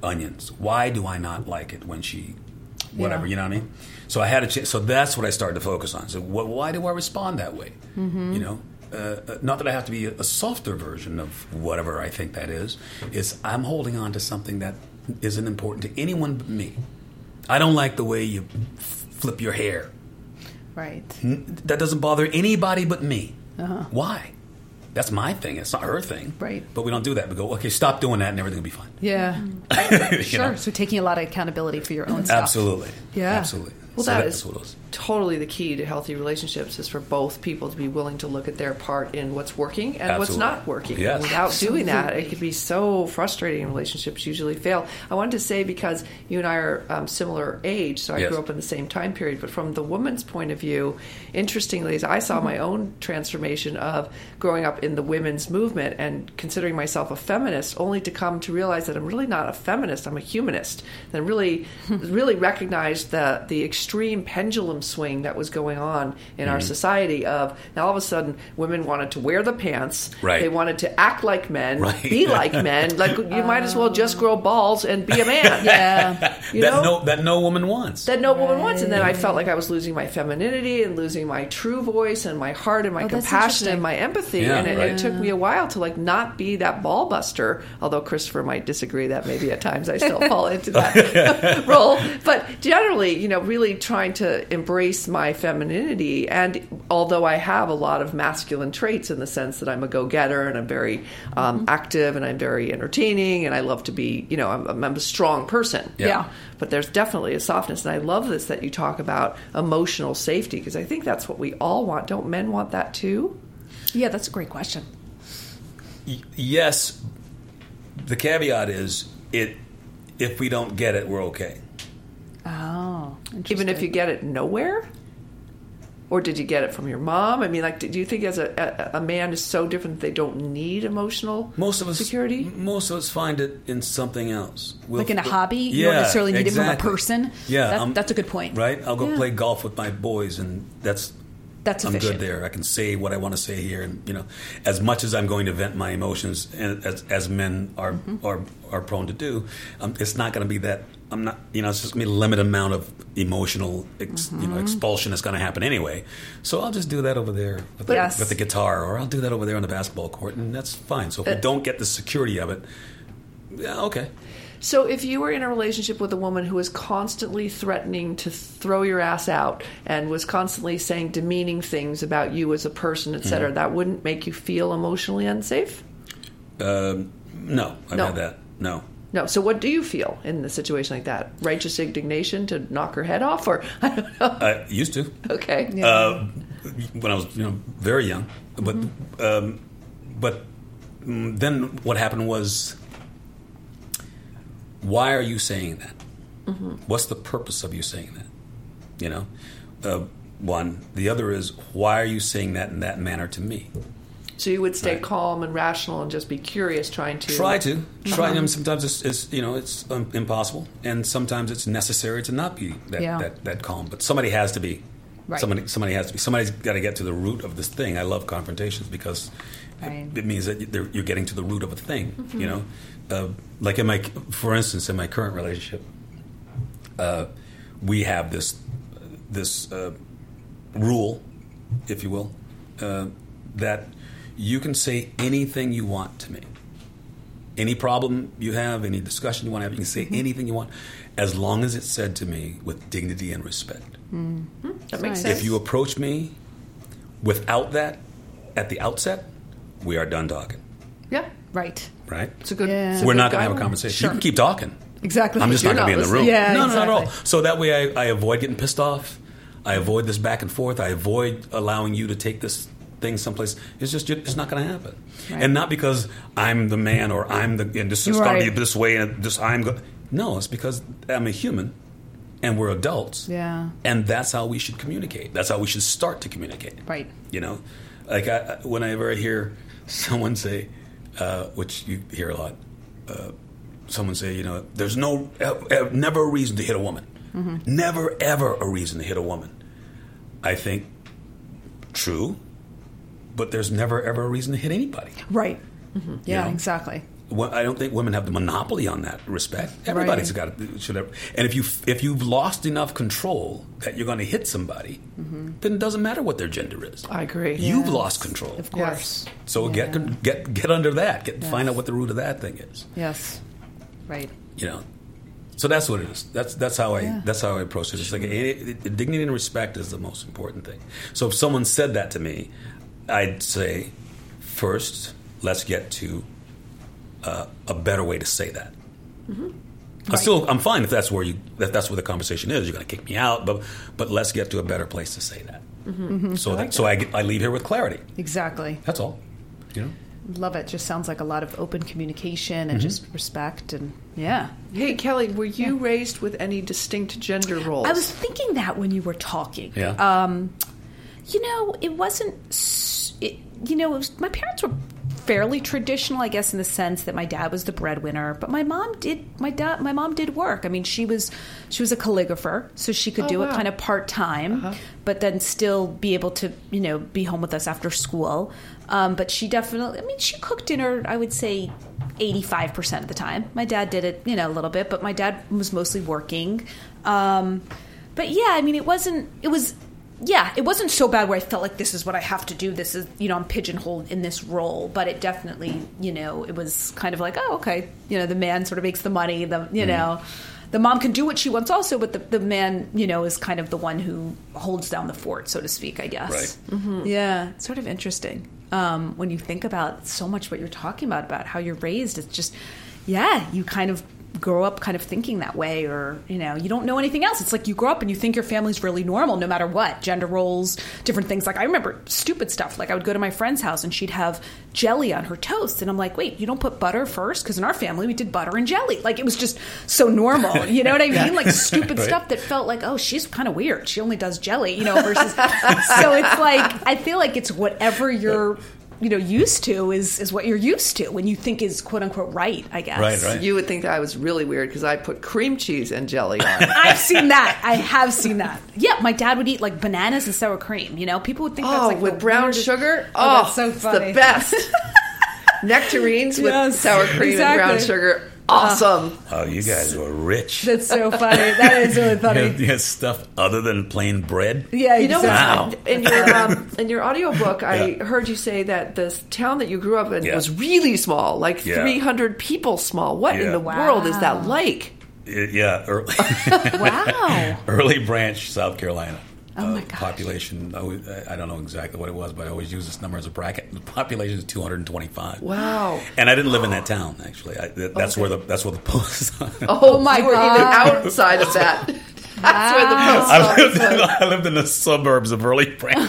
Speaker 5: onions? Why do I not like it when she, whatever,
Speaker 4: Yeah.
Speaker 5: you know what I mean? So I had to. So that's what I started to focus on. So why do I respond that way? You know, not that I have to be a softer version of whatever I think that is. Is I'm holding on to something that isn't important to anyone but me. I don't like the way you flip your hair.
Speaker 4: Right.
Speaker 5: That doesn't bother anybody but me. Why? That's my thing. It's not her thing.
Speaker 4: Right.
Speaker 5: But we don't do that. We go, okay, stop doing that and everything will be fine.
Speaker 4: Yeah.
Speaker 5: You
Speaker 4: Sure.
Speaker 5: know?
Speaker 4: So taking a lot of accountability for your own stuff.
Speaker 5: Absolutely.
Speaker 4: Yeah.
Speaker 5: Absolutely.
Speaker 3: Well,
Speaker 5: So
Speaker 3: that
Speaker 5: that's
Speaker 3: is
Speaker 5: what it was.
Speaker 3: totally the key to healthy relationships is for both people to be willing to look at their part in what's working and what's
Speaker 5: Absolutely.
Speaker 3: not working.
Speaker 5: Yes.
Speaker 3: Without doing that, it could be so frustrating and relationships usually fail. I wanted to say, because you and I are similar age, so I
Speaker 5: Yes.
Speaker 3: grew up in the same time period, but from the woman's point of view, interestingly, is I saw my own transformation of growing up in the women's movement and considering myself a feminist, only to come to realize that I'm really not a feminist, I'm a humanist. And really recognized the extreme pendulum swing that was going on in our society of now all of a sudden women wanted to wear the pants,
Speaker 5: Right.
Speaker 3: they wanted to act like men,
Speaker 5: Right.
Speaker 3: be like men, like you might as well just grow balls and be a man.
Speaker 4: Yeah.
Speaker 3: You know?
Speaker 5: That no woman wants.
Speaker 3: That no woman wants, and then I felt like I was losing my femininity and losing my true voice and my heart and my
Speaker 4: Oh, that's
Speaker 3: compassion and
Speaker 4: interesting.
Speaker 3: my empathy.
Speaker 5: Yeah,
Speaker 3: And
Speaker 5: right.
Speaker 3: it took me a while to like not be that ball buster. Although Christopher might disagree that maybe at times I still fall into that role. But generally, you know, really trying to embrace my femininity. And although I have a lot of masculine traits in the sense that I'm a go-getter and I'm very active and I'm very entertaining and I love to be, you know, I'm a strong person.
Speaker 4: Yeah.
Speaker 3: But there's definitely a softness. And I love this that you talk about emotional safety because I think that's what we all want. Don't men want that too?
Speaker 4: Yeah, that's a great question.
Speaker 5: Yes. The caveat is if we don't get it, we're okay.
Speaker 4: Oh,
Speaker 3: Even if you get it nowhere? Or did you get it from your mom? I mean, like, do you think as a man is so different that they don't need emotional
Speaker 5: Most of us
Speaker 3: security?
Speaker 5: Most of us find it in something else.
Speaker 4: like in a hobby, you don't necessarily need it from a person.
Speaker 5: Yeah,
Speaker 4: That's a good point.
Speaker 5: Right? I'll go
Speaker 4: Yeah.
Speaker 5: play golf with my boys, and that's I'm
Speaker 4: sufficient.
Speaker 5: good there. I can say what I want to say here, and you know, as much as I'm going to vent my emotions, and as men are prone to do, it's not going to be that. I'm not, you know, it's just going to be a limited amount of emotional, expulsion that's going to happen anyway. So I'll just do that over there with,
Speaker 4: Yes.
Speaker 5: with the guitar, or I'll do that over there on the basketball court, and that's fine. So if we don't get the security of it, yeah, okay.
Speaker 3: So if you were in a relationship with a woman who was constantly threatening to throw your ass out and was constantly saying demeaning things about you as a person, et cetera, that wouldn't make you feel emotionally unsafe?
Speaker 5: No, I've
Speaker 3: No.
Speaker 5: had that. No.
Speaker 3: No. So what do you feel in a situation like that? Righteous indignation to knock her head off? Or I don't know.
Speaker 5: I used to.
Speaker 3: Okay.
Speaker 5: When I was, very young. But then what happened was, why are you saying that? What's the purpose of you saying that? You know, one. The other is, why are you saying that in that manner to me?
Speaker 3: So you would stay
Speaker 5: Right.
Speaker 3: calm and rational and just be curious, trying to
Speaker 5: Try. And sometimes it's impossible, and sometimes it's necessary to not be that calm. But somebody has to be.
Speaker 4: Right.
Speaker 5: Somebody has to be. Somebody's got to get to the root of this thing. I love confrontations because
Speaker 4: Right.
Speaker 5: it means that you're getting to the root of a thing. You know, like for instance, in my current relationship, we have this rule, if you will, that you can say anything you want to me. Any problem you have, any discussion you want to have, you can say anything you want, as long as it's said to me with dignity and respect.
Speaker 3: That makes
Speaker 4: Nice.
Speaker 3: sense.
Speaker 5: If you approach me without that at the outset, we are done talking,
Speaker 3: Yeah.
Speaker 4: Right.
Speaker 5: right?
Speaker 3: It's a good.
Speaker 4: Yeah.
Speaker 3: it's a
Speaker 5: We're
Speaker 3: good
Speaker 5: not going to have a
Speaker 3: guideline.
Speaker 5: conversation.
Speaker 4: Sure.
Speaker 5: You can keep talking.
Speaker 4: Exactly.
Speaker 5: I'm just
Speaker 3: You're
Speaker 5: not going to be
Speaker 3: not
Speaker 5: in the room.
Speaker 3: listening.
Speaker 4: Yeah,
Speaker 5: no, not at all.
Speaker 4: exactly.
Speaker 5: So that way I avoid getting pissed off. I avoid this back and forth. I avoid allowing you to take this thing someplace. It's not going to happen.
Speaker 4: Right.
Speaker 5: And not because I'm the man or and this is going to be
Speaker 4: Right.
Speaker 5: this way and No, it's because I'm a human and we're adults.
Speaker 4: Yeah.
Speaker 5: And that's how we should communicate. That's how we should start to communicate.
Speaker 4: Right.
Speaker 5: You know, like whenever I hear someone say, which you hear a lot, someone say, there's never a reason to hit a woman. Never, ever a reason to hit a woman. I think, true, but there's never, ever a reason to hit anybody.
Speaker 4: Right. Yeah,
Speaker 5: know?
Speaker 4: exactly.
Speaker 5: I don't think women have the monopoly on that respect. Everybody's got should have. And if you've lost enough control that you're going to hit somebody, then it doesn't matter what their gender is.
Speaker 3: I agree.
Speaker 5: You've lost control,
Speaker 4: Of course.
Speaker 3: Yes.
Speaker 5: So get under that. Find out what the root of that thing is.
Speaker 4: Yes. Right.
Speaker 5: So that's what it is. That's how I approach it. It's like dignity and respect is the most important thing. So if someone said that to me, I'd say, first, let's get to a better way to say that. I'm fine if that's where that's where the conversation is. You're going to kick me out, but let's get to a better place to say that. So I leave here with clarity.
Speaker 4: Exactly.
Speaker 5: That's all.
Speaker 4: Love it. Just sounds like a lot of open communication and just respect and
Speaker 3: Hey, Kelly, were you raised with any distinct gender roles?
Speaker 4: I was thinking that when you were talking.
Speaker 5: Yeah.
Speaker 4: It wasn't. My parents were fairly traditional, I guess, in the sense that my dad was the breadwinner, but my mom did. My mom did work. I mean, she was a calligrapher, so she could do it kind of part time, but then still be able to be home with us after school. But she definitely. I mean, she cooked dinner, I would say, 85% of the time. My dad did it, a little bit, but my dad was mostly working. But yeah, I mean, it wasn't so bad where I felt like this is what I have to do. This is, I'm pigeonholed in this role. But it definitely, it was kind of like, oh, okay. The man sort of makes the money. The mom can do what she wants also, but the man, is kind of the one who holds down the fort, so to speak, I guess.
Speaker 5: Right.
Speaker 4: Yeah, it's sort of interesting. When you think about so much what you're talking about how you're raised, it's just, you kind of grow up kind of thinking that way, or you don't know anything else. It's like you grow up and you think your family's really normal no matter what, gender roles, different things. Like I remember stupid stuff, like I would go to my friend's house and she'd have jelly on her toast, and I'm like, wait, you don't put butter first? Because in our family we did butter and jelly. Like it was just so normal, you know what I mean? Like stupid stuff that felt like, oh, she's kind of weird, she only does jelly, versus so it's like I feel like it's whatever you're used to is what you're used to when you think is quote unquote right, I guess.
Speaker 5: Right.
Speaker 3: You would think that I was really weird because I put cream cheese and jelly on.
Speaker 4: I've seen that. I have seen that. Yeah, my dad would eat like bananas and sour cream. People would think that's like
Speaker 3: with brown sugar.
Speaker 4: Oh, that's so
Speaker 3: it's
Speaker 4: funny.
Speaker 3: the best. Nectarines with sour cream and brown sugar. Awesome.
Speaker 5: Oh, you guys were rich.
Speaker 4: That's so funny. That is really funny.
Speaker 5: You had stuff other than plain bread?
Speaker 4: Yeah,
Speaker 3: you know
Speaker 4: exactly.
Speaker 3: what? In your audiobook, I heard you say that the town that you grew up in was really small, like 300 people small. What in the world is that like?
Speaker 5: Wow. Early Branch, South Carolina.
Speaker 4: Oh my gosh.
Speaker 5: Population, I don't know exactly what it was, but I always use this number as a bracket. The population is 225.
Speaker 3: Wow.
Speaker 5: And I didn't live in that town, actually. That's where the post.
Speaker 3: Oh my God. Even outside of that. That's where the post office
Speaker 5: I lived in the suburbs of Early Branch.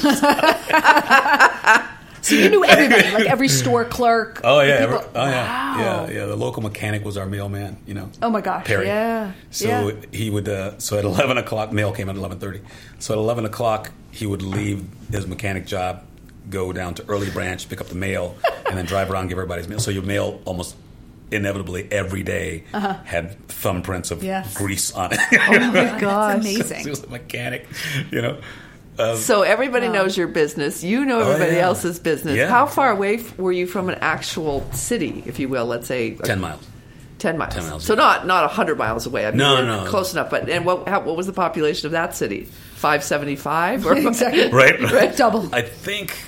Speaker 4: So you knew everybody, like every store clerk.
Speaker 5: Oh yeah,
Speaker 4: Wow.
Speaker 5: yeah. The local mechanic was our mailman.
Speaker 4: Oh my gosh,
Speaker 5: Perry.
Speaker 4: Yeah.
Speaker 5: So he would. So at 11 o'clock, mail came at 11:30. So at 11 o'clock, he would leave his mechanic job, go down to Early Branch, pick up the mail, and then drive around and give everybody's mail. So your mail almost inevitably every day had thumbprints of grease on it.
Speaker 3: Oh my gosh,
Speaker 4: that's amazing.
Speaker 5: He was a mechanic,
Speaker 3: So everybody knows your business. You know everybody else's business.
Speaker 5: Yeah.
Speaker 3: How far away were you from an actual city, if you will? Let's say
Speaker 5: 10 miles.
Speaker 3: 10 miles.
Speaker 5: 10 miles.
Speaker 3: So not 100 miles away. I mean,
Speaker 5: No.
Speaker 3: Close enough. But what was the population of that city? 575? Or
Speaker 4: Exactly.
Speaker 5: Right.
Speaker 4: Double.
Speaker 5: I think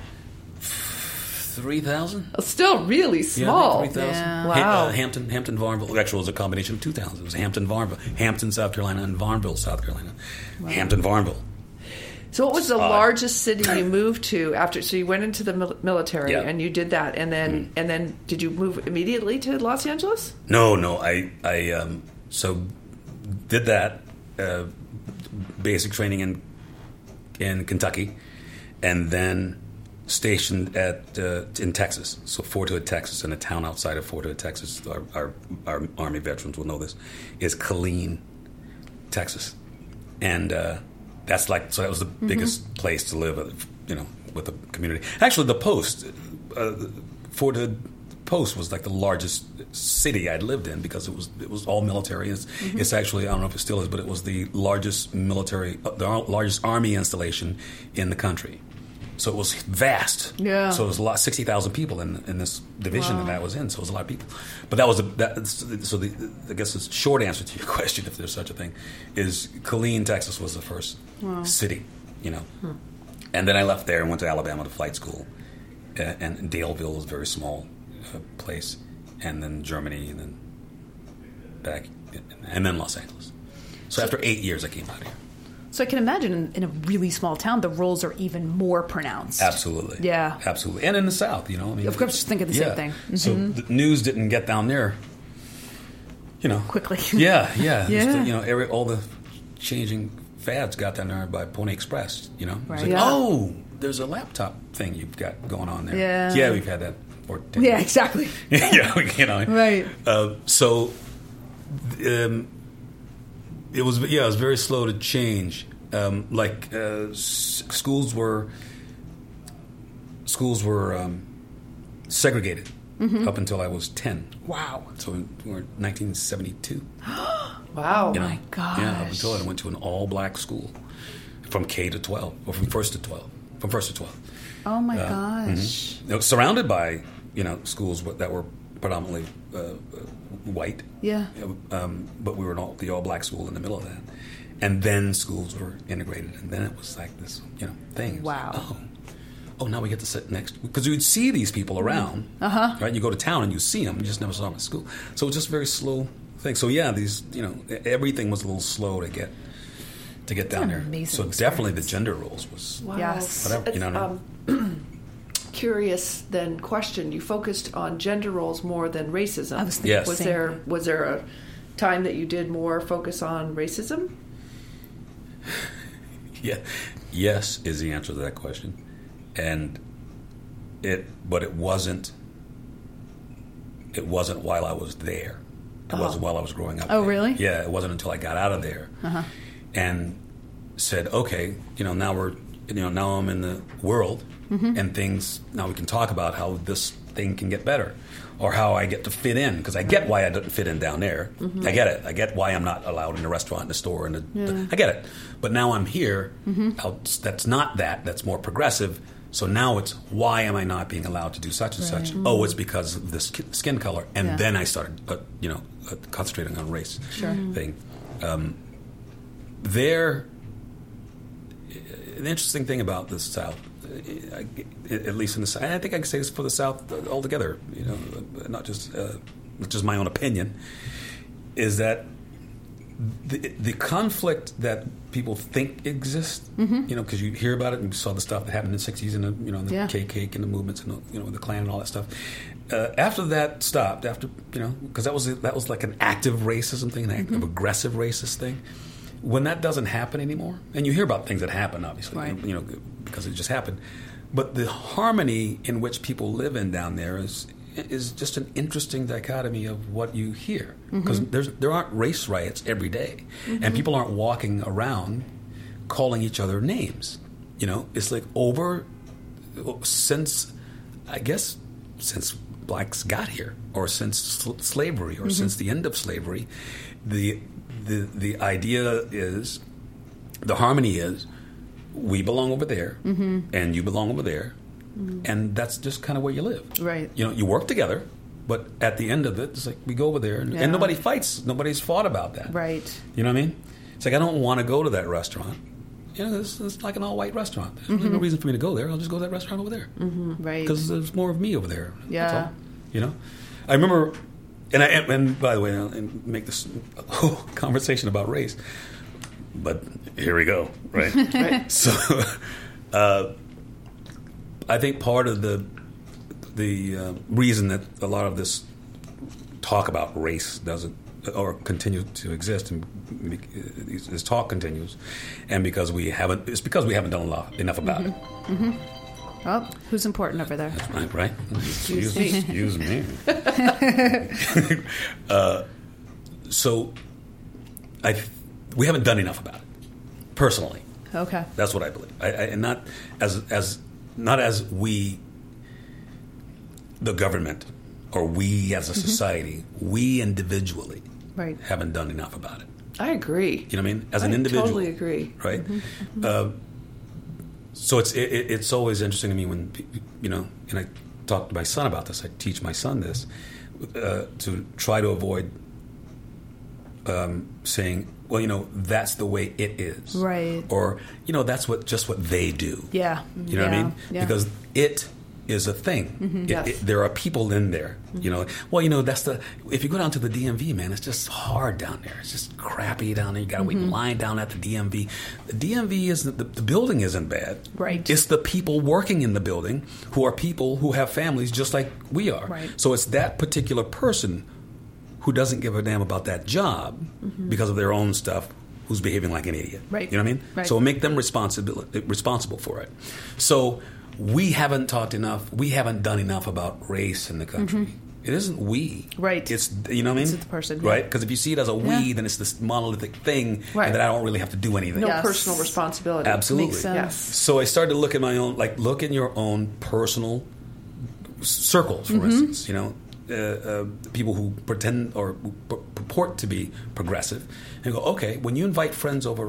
Speaker 5: 3,000.
Speaker 3: Still really small.
Speaker 5: 3,000.
Speaker 4: Yeah.
Speaker 3: Wow.
Speaker 5: Hampton, Varnville. Actually, it was a combination of two towns. It was Hampton, Varnville. Hampton, South Carolina, and Varnville, South Carolina. Wow. Hampton, Varnville.
Speaker 3: So what was the largest city you moved to after? So you went into the military and you did that, and then did you move immediately to Los Angeles?
Speaker 5: No. I so did that basic training in Kentucky, and then stationed in Texas. So Fort Hood, Texas, and a town outside of Fort Hood, Texas. Our Army veterans will know this is Killeen, Texas, and. That was the biggest place to live, with the community. Actually, the Post, Fort Hood Post was like the largest city I'd lived in because it was all military. It's actually, I don't know if it still is, but it was the largest largest Army installation in the country. So it was vast.
Speaker 4: Yeah.
Speaker 5: So it was 60,000 people in this division that I was in. So it was a lot of people. But that was I guess the short answer to your question, if there's such a thing, is Killeen, Texas, was the first city. And then I left there and went to Alabama to flight school, and Daleville was a very small place, and then Germany, and then back, and then Los Angeles. So after 8 years, I came out here.
Speaker 4: So I can imagine in a really small town, the roles are even more pronounced.
Speaker 5: Absolutely.
Speaker 4: Yeah.
Speaker 5: Absolutely. And in the South, I mean,
Speaker 4: of course, just thinking the same thing. Mm-hmm.
Speaker 5: So the news didn't get down there,
Speaker 4: quickly.
Speaker 5: Yeah.
Speaker 4: Yeah.
Speaker 5: All the changing fads got down there by Pony Express,
Speaker 4: Right.
Speaker 5: It's like, there's a laptop thing you've got going on there.
Speaker 4: Yeah.
Speaker 5: Yeah, we've had that for 10
Speaker 4: Yeah,
Speaker 5: years.
Speaker 4: exactly.
Speaker 5: Right. It was very slow to change. Schools were segregated up until I was 10.
Speaker 4: Wow.
Speaker 5: So we're in 1972.
Speaker 3: Wow.
Speaker 4: My gosh.
Speaker 5: Yeah, up until I went to an all-black school from K to 12, or from first to 12.
Speaker 4: Oh my gosh.
Speaker 5: It was surrounded by schools that were predominantly white.
Speaker 4: Yeah.
Speaker 5: But we were the all-black school in the middle of that. And then schools were integrated. And then it was like this, thing.
Speaker 4: Wow.
Speaker 5: Oh, now we get to sit next. Because you'd see these people around. Uh-huh. Right? You go to town and you see them. You just never saw them at school. So it was just a very slow thing. So, everything was a little slow to get down there. So definitely the gender roles was...
Speaker 3: Wow.
Speaker 4: Yes.
Speaker 5: Whatever,
Speaker 3: Curious then question. You focused on gender roles more than racism.
Speaker 4: I was thinking
Speaker 5: Yes.
Speaker 3: Was there a time that you did more focus on racism?
Speaker 5: Yeah. Yes is the answer to that question. But it wasn't while I was there. It wasn't while I was growing up.
Speaker 4: Oh,
Speaker 5: there.
Speaker 4: really?
Speaker 5: Yeah, it wasn't until I got out of there and said, okay, now I'm in the world and things, now we can talk about how this thing can get better or how I get to fit in, because I get why I didn't fit in down there. I get it. I get why I'm not allowed in the restaurant, in the store. I get it. But now I'm here. That's not that. That's more progressive. So now it's, why am I not being allowed to do such and such? Oh, it's because of this skin color. And then I started, concentrating on race thing. The interesting thing about the South, at least in the South, I think I can say this for the South altogether, not just my own opinion, is that the conflict that people think exists, because you hear about it and you saw the stuff that happened in the 60s and the KKK and the movements and the Klan and all that stuff. After that stopped, because that was like an active racism thing, an active aggressive racist thing. When that doesn't happen anymore, and you hear about things that happen, obviously, because it just happened, but the harmony in which people live in down there is just an interesting dichotomy of what you hear, because there aren't race riots every day, and people aren't walking around calling each other names. It's like since blacks got here, or since slavery, or since the end of slavery, the idea is, the harmony is, we belong over there, and you belong over there, and that's just kind of where you live.
Speaker 4: Right.
Speaker 5: You work together, but at the end of it, it's like we go over there, and nobody fights. Nobody's fought about that.
Speaker 4: Right.
Speaker 5: You know what I mean? It's like, I don't want to go to that restaurant. It's like an all-white restaurant. There's really no reason for me to go there. I'll just go to that restaurant over there.
Speaker 4: Right.
Speaker 5: Because there's more of me over there.
Speaker 4: Yeah.
Speaker 5: That's all. I remember... And by the way, I'll make this whole conversation about race, but here we go, right?
Speaker 3: Right.
Speaker 5: So, I think part of the reason that a lot of this talk about race doesn't or continue to exist, and this talk continues, and because we haven't done enough about it.
Speaker 4: Oh, who's important over there?
Speaker 5: That's right. Excuse me. So, we haven't done enough about it, personally.
Speaker 4: Okay.
Speaker 5: That's what I believe, and not as we, the government, or we as a society, we individually, haven't done enough about it.
Speaker 3: I agree.
Speaker 5: You know what I mean? As an individual,
Speaker 3: totally agree.
Speaker 5: Right. So it's always interesting to me when, and I talk to my son about this. I teach my son this to try to avoid saying, well, that's the way it is,
Speaker 4: right?
Speaker 5: Or that's just what they do.
Speaker 4: Yeah,
Speaker 5: you know what I mean?
Speaker 4: Yeah.
Speaker 5: Because it is a thing.
Speaker 3: Mm-hmm. Yes.
Speaker 5: There are people in there.
Speaker 3: Mm-hmm.
Speaker 5: That's if you go down to the DMV, man, it's just hard down there. It's just crappy down there. You got to wait in line down at the DMV. The DMV isn't the building isn't bad.
Speaker 4: Right.
Speaker 5: It's the people working in the building who are people who have families just like we are.
Speaker 4: Right.
Speaker 5: So it's that particular person who doesn't give a damn about that job because of their own stuff, who's behaving like an idiot.
Speaker 4: Right.
Speaker 5: You know what I mean?
Speaker 4: Right.
Speaker 5: So make them responsible for it. So we haven't taught enough. We haven't done enough about race in the country. It isn't we.
Speaker 4: Right.
Speaker 5: It's, you know what I mean?
Speaker 4: It's the person. Yeah.
Speaker 5: Right? Because if you see it as a we, then it's this monolithic thing,
Speaker 3: Right.
Speaker 5: and that I don't really have to do anything.
Speaker 3: No
Speaker 4: Yes.
Speaker 3: personal responsibility.
Speaker 5: Absolutely.
Speaker 4: Makes sense.
Speaker 3: Yes.
Speaker 5: So I started to look at my own, look in your own personal circles, for instance, people who pretend or purport to be progressive, and go, okay, when you invite friends over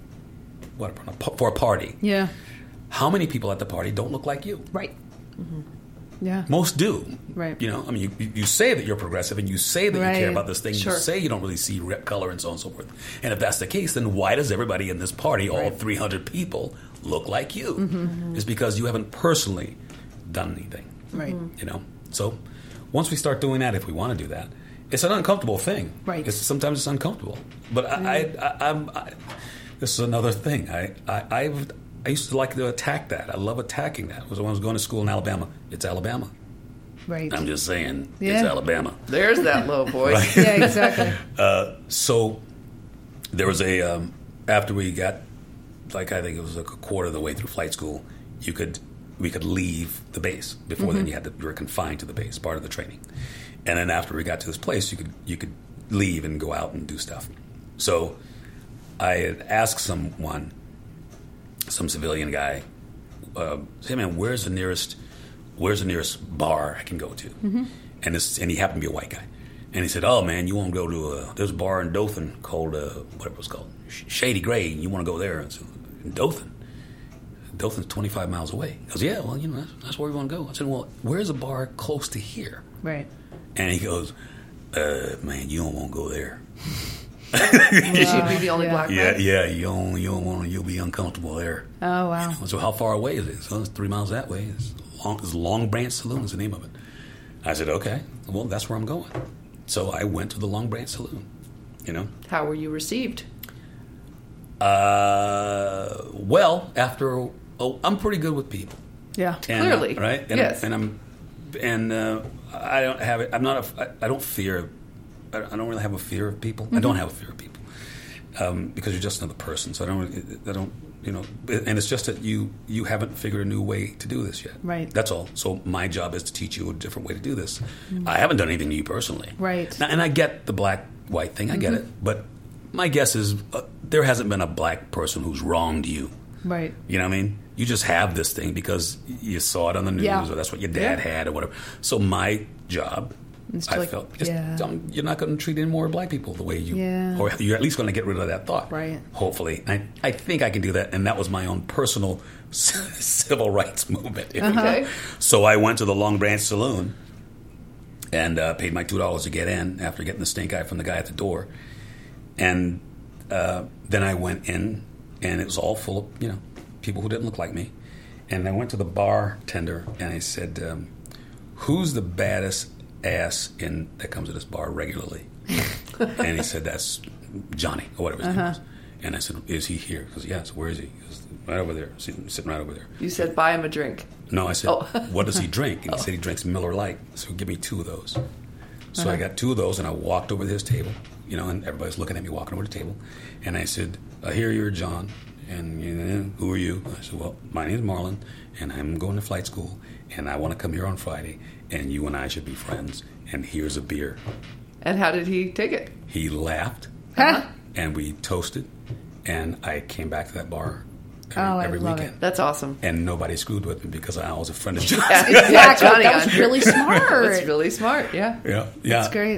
Speaker 5: for a party,
Speaker 4: Yeah.
Speaker 5: how many people at the party don't look like you?
Speaker 4: Right. Yeah.
Speaker 5: Most do.
Speaker 4: Right.
Speaker 5: I mean, you say that you're progressive and you say that you care
Speaker 4: Right.
Speaker 5: about this thing.
Speaker 3: Sure.
Speaker 5: You say you don't really see color and so on and so forth. And if that's the case, then why does everybody in this party, all 300 people, look like you? It's because you haven't personally done anything.
Speaker 4: Right.
Speaker 5: So once we start doing that, if we want to do that, it's an uncomfortable thing.
Speaker 4: Right.
Speaker 5: Sometimes it's uncomfortable. But I'm this is another thing. I used to like to attack that. I love attacking that. When I was going to school in Alabama. It's Alabama.
Speaker 4: Right.
Speaker 5: I'm just saying,
Speaker 4: Yeah.
Speaker 5: it's Alabama.
Speaker 3: There's that low voice.
Speaker 5: Right.
Speaker 4: Yeah, exactly.
Speaker 5: So there was after we got, I think it was a quarter of the way through flight school, we could leave the base. Before then, you were confined to the base, part of the training. And then after we got to this place, you could leave and go out and do stuff. So I had asked some civilian guy, say, man, where's the nearest bar I can go to? And he happened to be a white guy. And he said, oh, man, you want to go to there's a bar in Dothan called, what it was called, Shady Gray. You want to go there? And so, in Dothan? Dothan's 25 miles away. He goes, yeah, well, that's where we want to go. I said, well, where's a bar close to here?
Speaker 4: Right.
Speaker 5: And he goes, man, you don't want to go there.
Speaker 3: She'd be the only black man.
Speaker 5: Yeah, you don't want to. You'll be uncomfortable there.
Speaker 4: Oh, wow.
Speaker 5: So how far away is it? So it's 3 miles that way. It's Long Branch Saloon is the name of it. I said, okay, well, that's where I'm going. So I went to the Long Branch Saloon.
Speaker 3: How were you received?
Speaker 5: Well, I'm pretty good with people.
Speaker 4: Yeah.
Speaker 5: And,
Speaker 3: Clearly.
Speaker 5: Right? And,
Speaker 3: Yes.
Speaker 5: I don't have it. I don't fear. I don't really have a fear of people. I don't have a fear of people because you're just another person. So I don't. And it's just that you haven't figured a new way to do this yet.
Speaker 4: Right.
Speaker 5: That's all. So my job is to teach you a different way to do this. I haven't done anything to you personally.
Speaker 4: Right.
Speaker 5: Now, and I get the black-white thing. I get it. But my guess is there hasn't been a black person who's wronged you.
Speaker 4: Right.
Speaker 5: You know what I mean? You just have this thing because you saw it on the news or that's what your dad had or whatever. So my job, I felt, you're not going to treat any more black people the way you, or you're at least going to get rid of that thought.
Speaker 4: Right.
Speaker 5: Hopefully. I think I can do that. And that was my own personal civil rights movement.
Speaker 3: Okay.
Speaker 5: So I went to the Long Branch Saloon and paid my $2 to get in after getting the stink eye from the guy at the door. And then I went in, and it was all full of, people who didn't look like me. And I went to the bartender, and I said, who's the baddest ass that comes to this bar regularly? And he said, that's Johnny, or whatever his name was. And I said, is he here? He goes, yes. Where is he? He goes, right over there, sitting right over there.
Speaker 3: You said, buy him a drink.
Speaker 5: No, I said, what does he drink? And he said he drinks Miller Lite. So give me 2 of those. So I got 2 of those, and I walked over to his table, and everybody's looking at me walking over the table. And I said, I hear you're John. And who are you? I said, well, my name is Marlon, and I'm going to flight school, and I want to come here on Friday, and you and I should be friends, and here's a beer.
Speaker 3: And how did he take it?
Speaker 5: He laughed, and we toasted, and I came back to that bar every weekend.
Speaker 3: That's awesome.
Speaker 5: And nobody screwed with me because I was a friend of John's.
Speaker 4: Exactly.
Speaker 3: Johnny
Speaker 4: That was really smart.
Speaker 3: That's really smart, yeah.
Speaker 5: Yeah.
Speaker 4: That's great.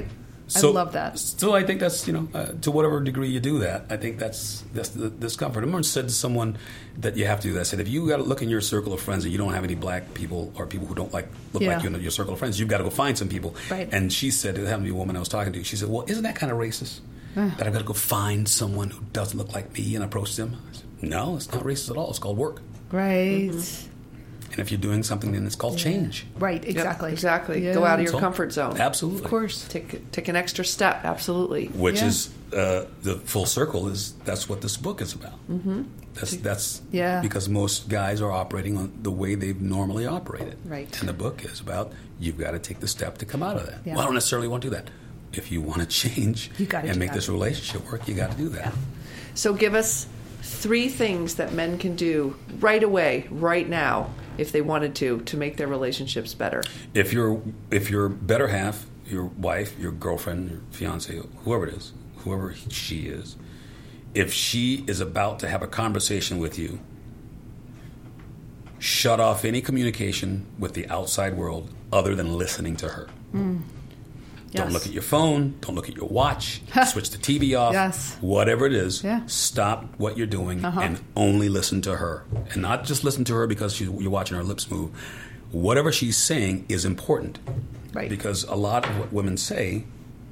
Speaker 4: I love that.
Speaker 5: So I think that's, to whatever degree you do that, I think that's the discomfort. I remember said to someone that you have to do that. I said, if you got to look in your circle of friends and you don't have any black people or people who don't look like you in your circle of friends, you've got to go find some people.
Speaker 4: Right.
Speaker 5: And she said, it happened to be a woman I was talking to, she said, well, isn't that kind of racist? That I've got to go find someone who doesn't look like me and approach them? I said, no, it's not racist at all. It's called work.
Speaker 4: Right.
Speaker 5: Mm-hmm. And if you're doing something, then it's called change.
Speaker 4: Right, exactly.
Speaker 3: Yep, exactly.
Speaker 4: Yeah.
Speaker 3: Go out of your comfort zone.
Speaker 5: Absolutely.
Speaker 4: Of course.
Speaker 3: Take an extra step. Absolutely.
Speaker 5: Which is the full circle that's what this book is about. Mm-hmm. That's because most guys are operating on the way they've normally operated.
Speaker 4: Right.
Speaker 5: And the book is about you've got to take the step to come out of that.
Speaker 4: Yeah.
Speaker 5: Well, I don't necessarily want to do that. If you want to change and make this relationship work, you got to do that.
Speaker 3: Yeah. So give us 3 things that men can do right away, right now, if they wanted to make their relationships better.
Speaker 5: If your better half, your wife, your girlfriend, your fiance, whoever she is, if she is about to have a conversation with you, shut off any communication with the outside world other than listening to her.
Speaker 4: Yes.
Speaker 5: Don't look at your phone. Don't look at your watch. Switch the TV off.
Speaker 4: Yes.
Speaker 5: Whatever it is,
Speaker 4: Yeah.
Speaker 5: stop what you're doing and only listen to her. And not just listen to her because you're watching her lips move. Whatever she's saying is important.
Speaker 4: Right.
Speaker 5: Because a lot of what women say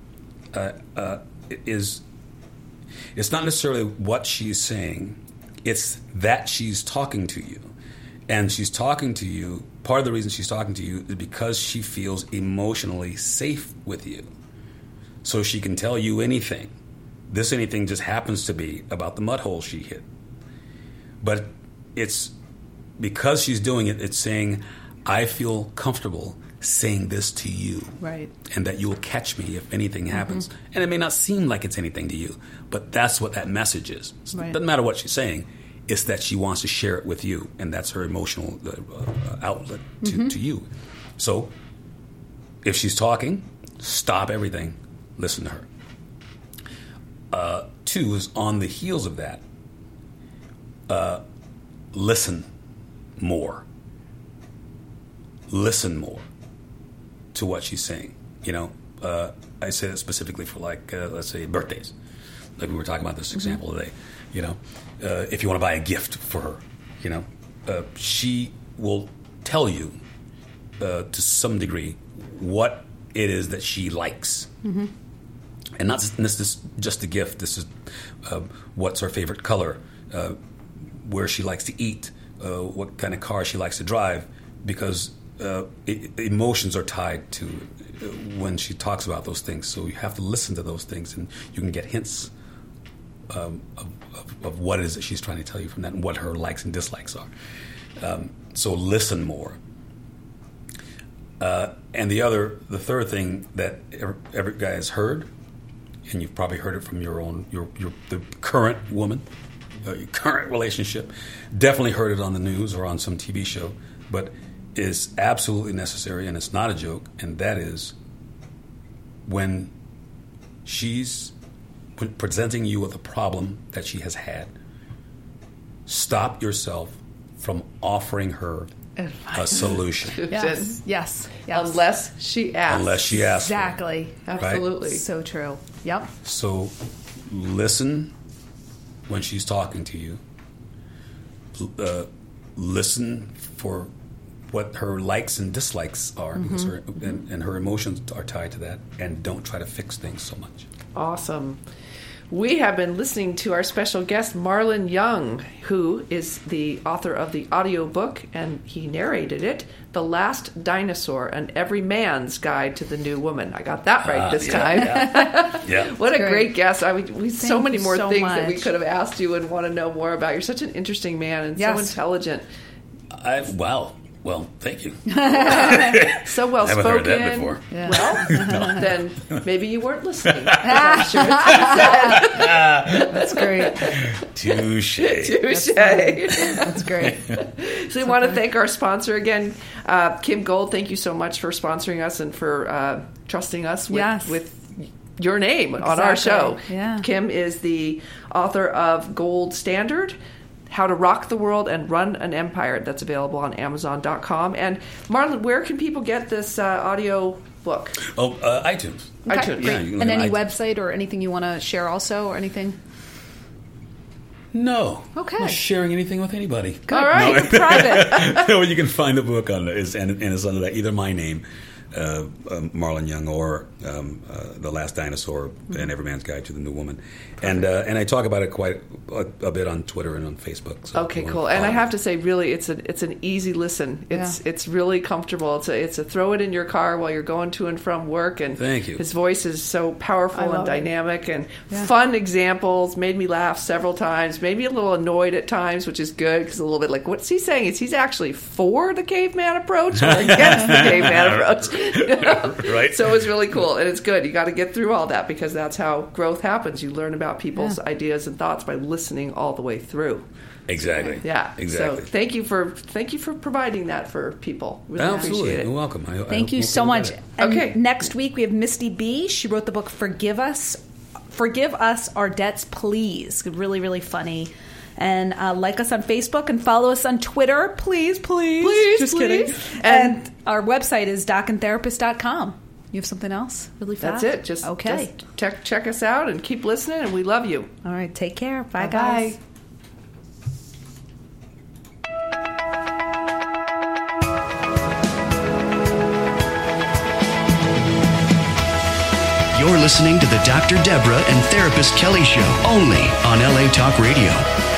Speaker 5: is it's not necessarily what she's saying. It's that she's talking to you. And she's talking to you, part of the reason she's talking to you is because she feels emotionally safe with you. So she can tell you anything. This anything just happens to be about the mud hole she hit. But it's because she's doing it, it's saying, I feel comfortable saying this to you.
Speaker 4: Right.
Speaker 5: And that you'll catch me if anything happens. And it may not seem like it's anything to you, but that's what that message is.
Speaker 4: Right.
Speaker 5: It doesn't matter what she's saying. It's that she wants to share it with you, and that's her emotional outlet to you. So, if she's talking, stop everything, listen to her. 2 is on the heels of that, listen more. Listen more to what she's saying. I say that specifically for let's say birthdays. Like we were talking about this example today. If you want to buy a gift for her, she will tell you to some degree what it is that she likes. Mm-hmm. And not this is just a gift. This is what's her favorite color, where she likes to eat, what kind of car she likes to drive, because emotions are tied to when she talks about those things. So you have to listen to those things, and you can get hints of what it is that she's trying to tell you from that and what her likes and dislikes are. So listen more. And the third thing that every guy has heard, and you've probably heard it from the current woman, your current relationship, definitely heard it on the news or on some TV show, but is absolutely necessary, and it's not a joke, and that is when she's presenting you with a problem that she has had, stop yourself from offering her a solution.
Speaker 4: Yes.
Speaker 3: Unless she asks.
Speaker 4: Exactly.
Speaker 3: Absolutely.
Speaker 5: Right?
Speaker 4: So true. Yep.
Speaker 5: So listen when she's talking to you. Listen for what her likes and dislikes are, because her emotions are tied to that, and don't try to fix things so much.
Speaker 3: Awesome. We have been listening to our special guest, Marlon Young, who is the author of the audiobook, and he narrated it, The Last Dinosaur, An Every Man's Guide to the New Woman. I got that right this time.
Speaker 5: Yeah.
Speaker 3: What a great guest. So many more things
Speaker 4: much.
Speaker 3: that we could have asked you and want to know more about. You're such an interesting man and so intelligent.
Speaker 5: Wow. Well, thank you.
Speaker 3: So well spoken.
Speaker 5: I haven't heard that before.
Speaker 4: Yeah.
Speaker 3: Well, then maybe you weren't listening. I'm sure it's
Speaker 4: That's great.
Speaker 5: Touche.
Speaker 4: That's great.
Speaker 3: So we want to thank our sponsor again, Kim Gold. Thank you so much for sponsoring us and for trusting us with your name on our show.
Speaker 4: Yeah.
Speaker 3: Kim is the author of Gold Standard, How to Rock the World and Run an Empire. That's available on Amazon.com. And Marlon, where can people get this audio book?
Speaker 5: Oh, iTunes.
Speaker 4: Okay,
Speaker 3: iTunes.
Speaker 4: great.
Speaker 5: Yeah, you can
Speaker 4: And
Speaker 5: look at
Speaker 4: any
Speaker 5: iTunes.
Speaker 4: website or anything you want to share also or anything?
Speaker 5: No.
Speaker 4: Okay.
Speaker 5: I'm not sharing anything with anybody.
Speaker 3: All right.
Speaker 4: Private.
Speaker 5: No, you can find the book and it's under that, either my name, Marlon Young, or The Last Dinosaur and Every Man's Guide to the New Woman. And I talk about it quite a bit on Twitter and on Facebook. So
Speaker 3: Okay, cool. And I have to say, really, it's an easy listen. It's really comfortable. It's a throw it in your car while you're going to and from work. And
Speaker 5: Thank you.
Speaker 3: His voice is so powerful and
Speaker 4: love it.
Speaker 3: dynamic and fun examples. Made me laugh several times. Made me a little annoyed at times, which is good because a little bit like, what's he saying? Is he's actually for the caveman approach or against the caveman approach?
Speaker 5: Right.
Speaker 3: So it was really cool, and it's good. You got to get through all that because that's how growth happens. You learn about people's ideas and thoughts by listening all the way through.
Speaker 5: Exactly.
Speaker 3: Yeah.
Speaker 5: Exactly.
Speaker 3: So thank you for providing that for people. Really
Speaker 5: Absolutely.
Speaker 3: appreciate it.
Speaker 5: You're welcome.
Speaker 4: Thank you
Speaker 5: hope
Speaker 4: so
Speaker 5: you
Speaker 4: much.
Speaker 5: enjoy it.
Speaker 4: And
Speaker 3: Okay.
Speaker 4: next week we have Misty B. She wrote the book Forgive Us Our Debts, Please. Really, really funny. And like us on Facebook and follow us on Twitter. Please. Just kidding. And our website is docandtherapist.com. You have something else really fast?
Speaker 3: That's it. Just check us out and keep listening, and we love you.
Speaker 4: All right. Take care. Bye,
Speaker 3: Bye-bye.
Speaker 4: guys.
Speaker 2: You're listening to the Dr. Deborah and Therapist Kelly Show, only on LA Talk Radio.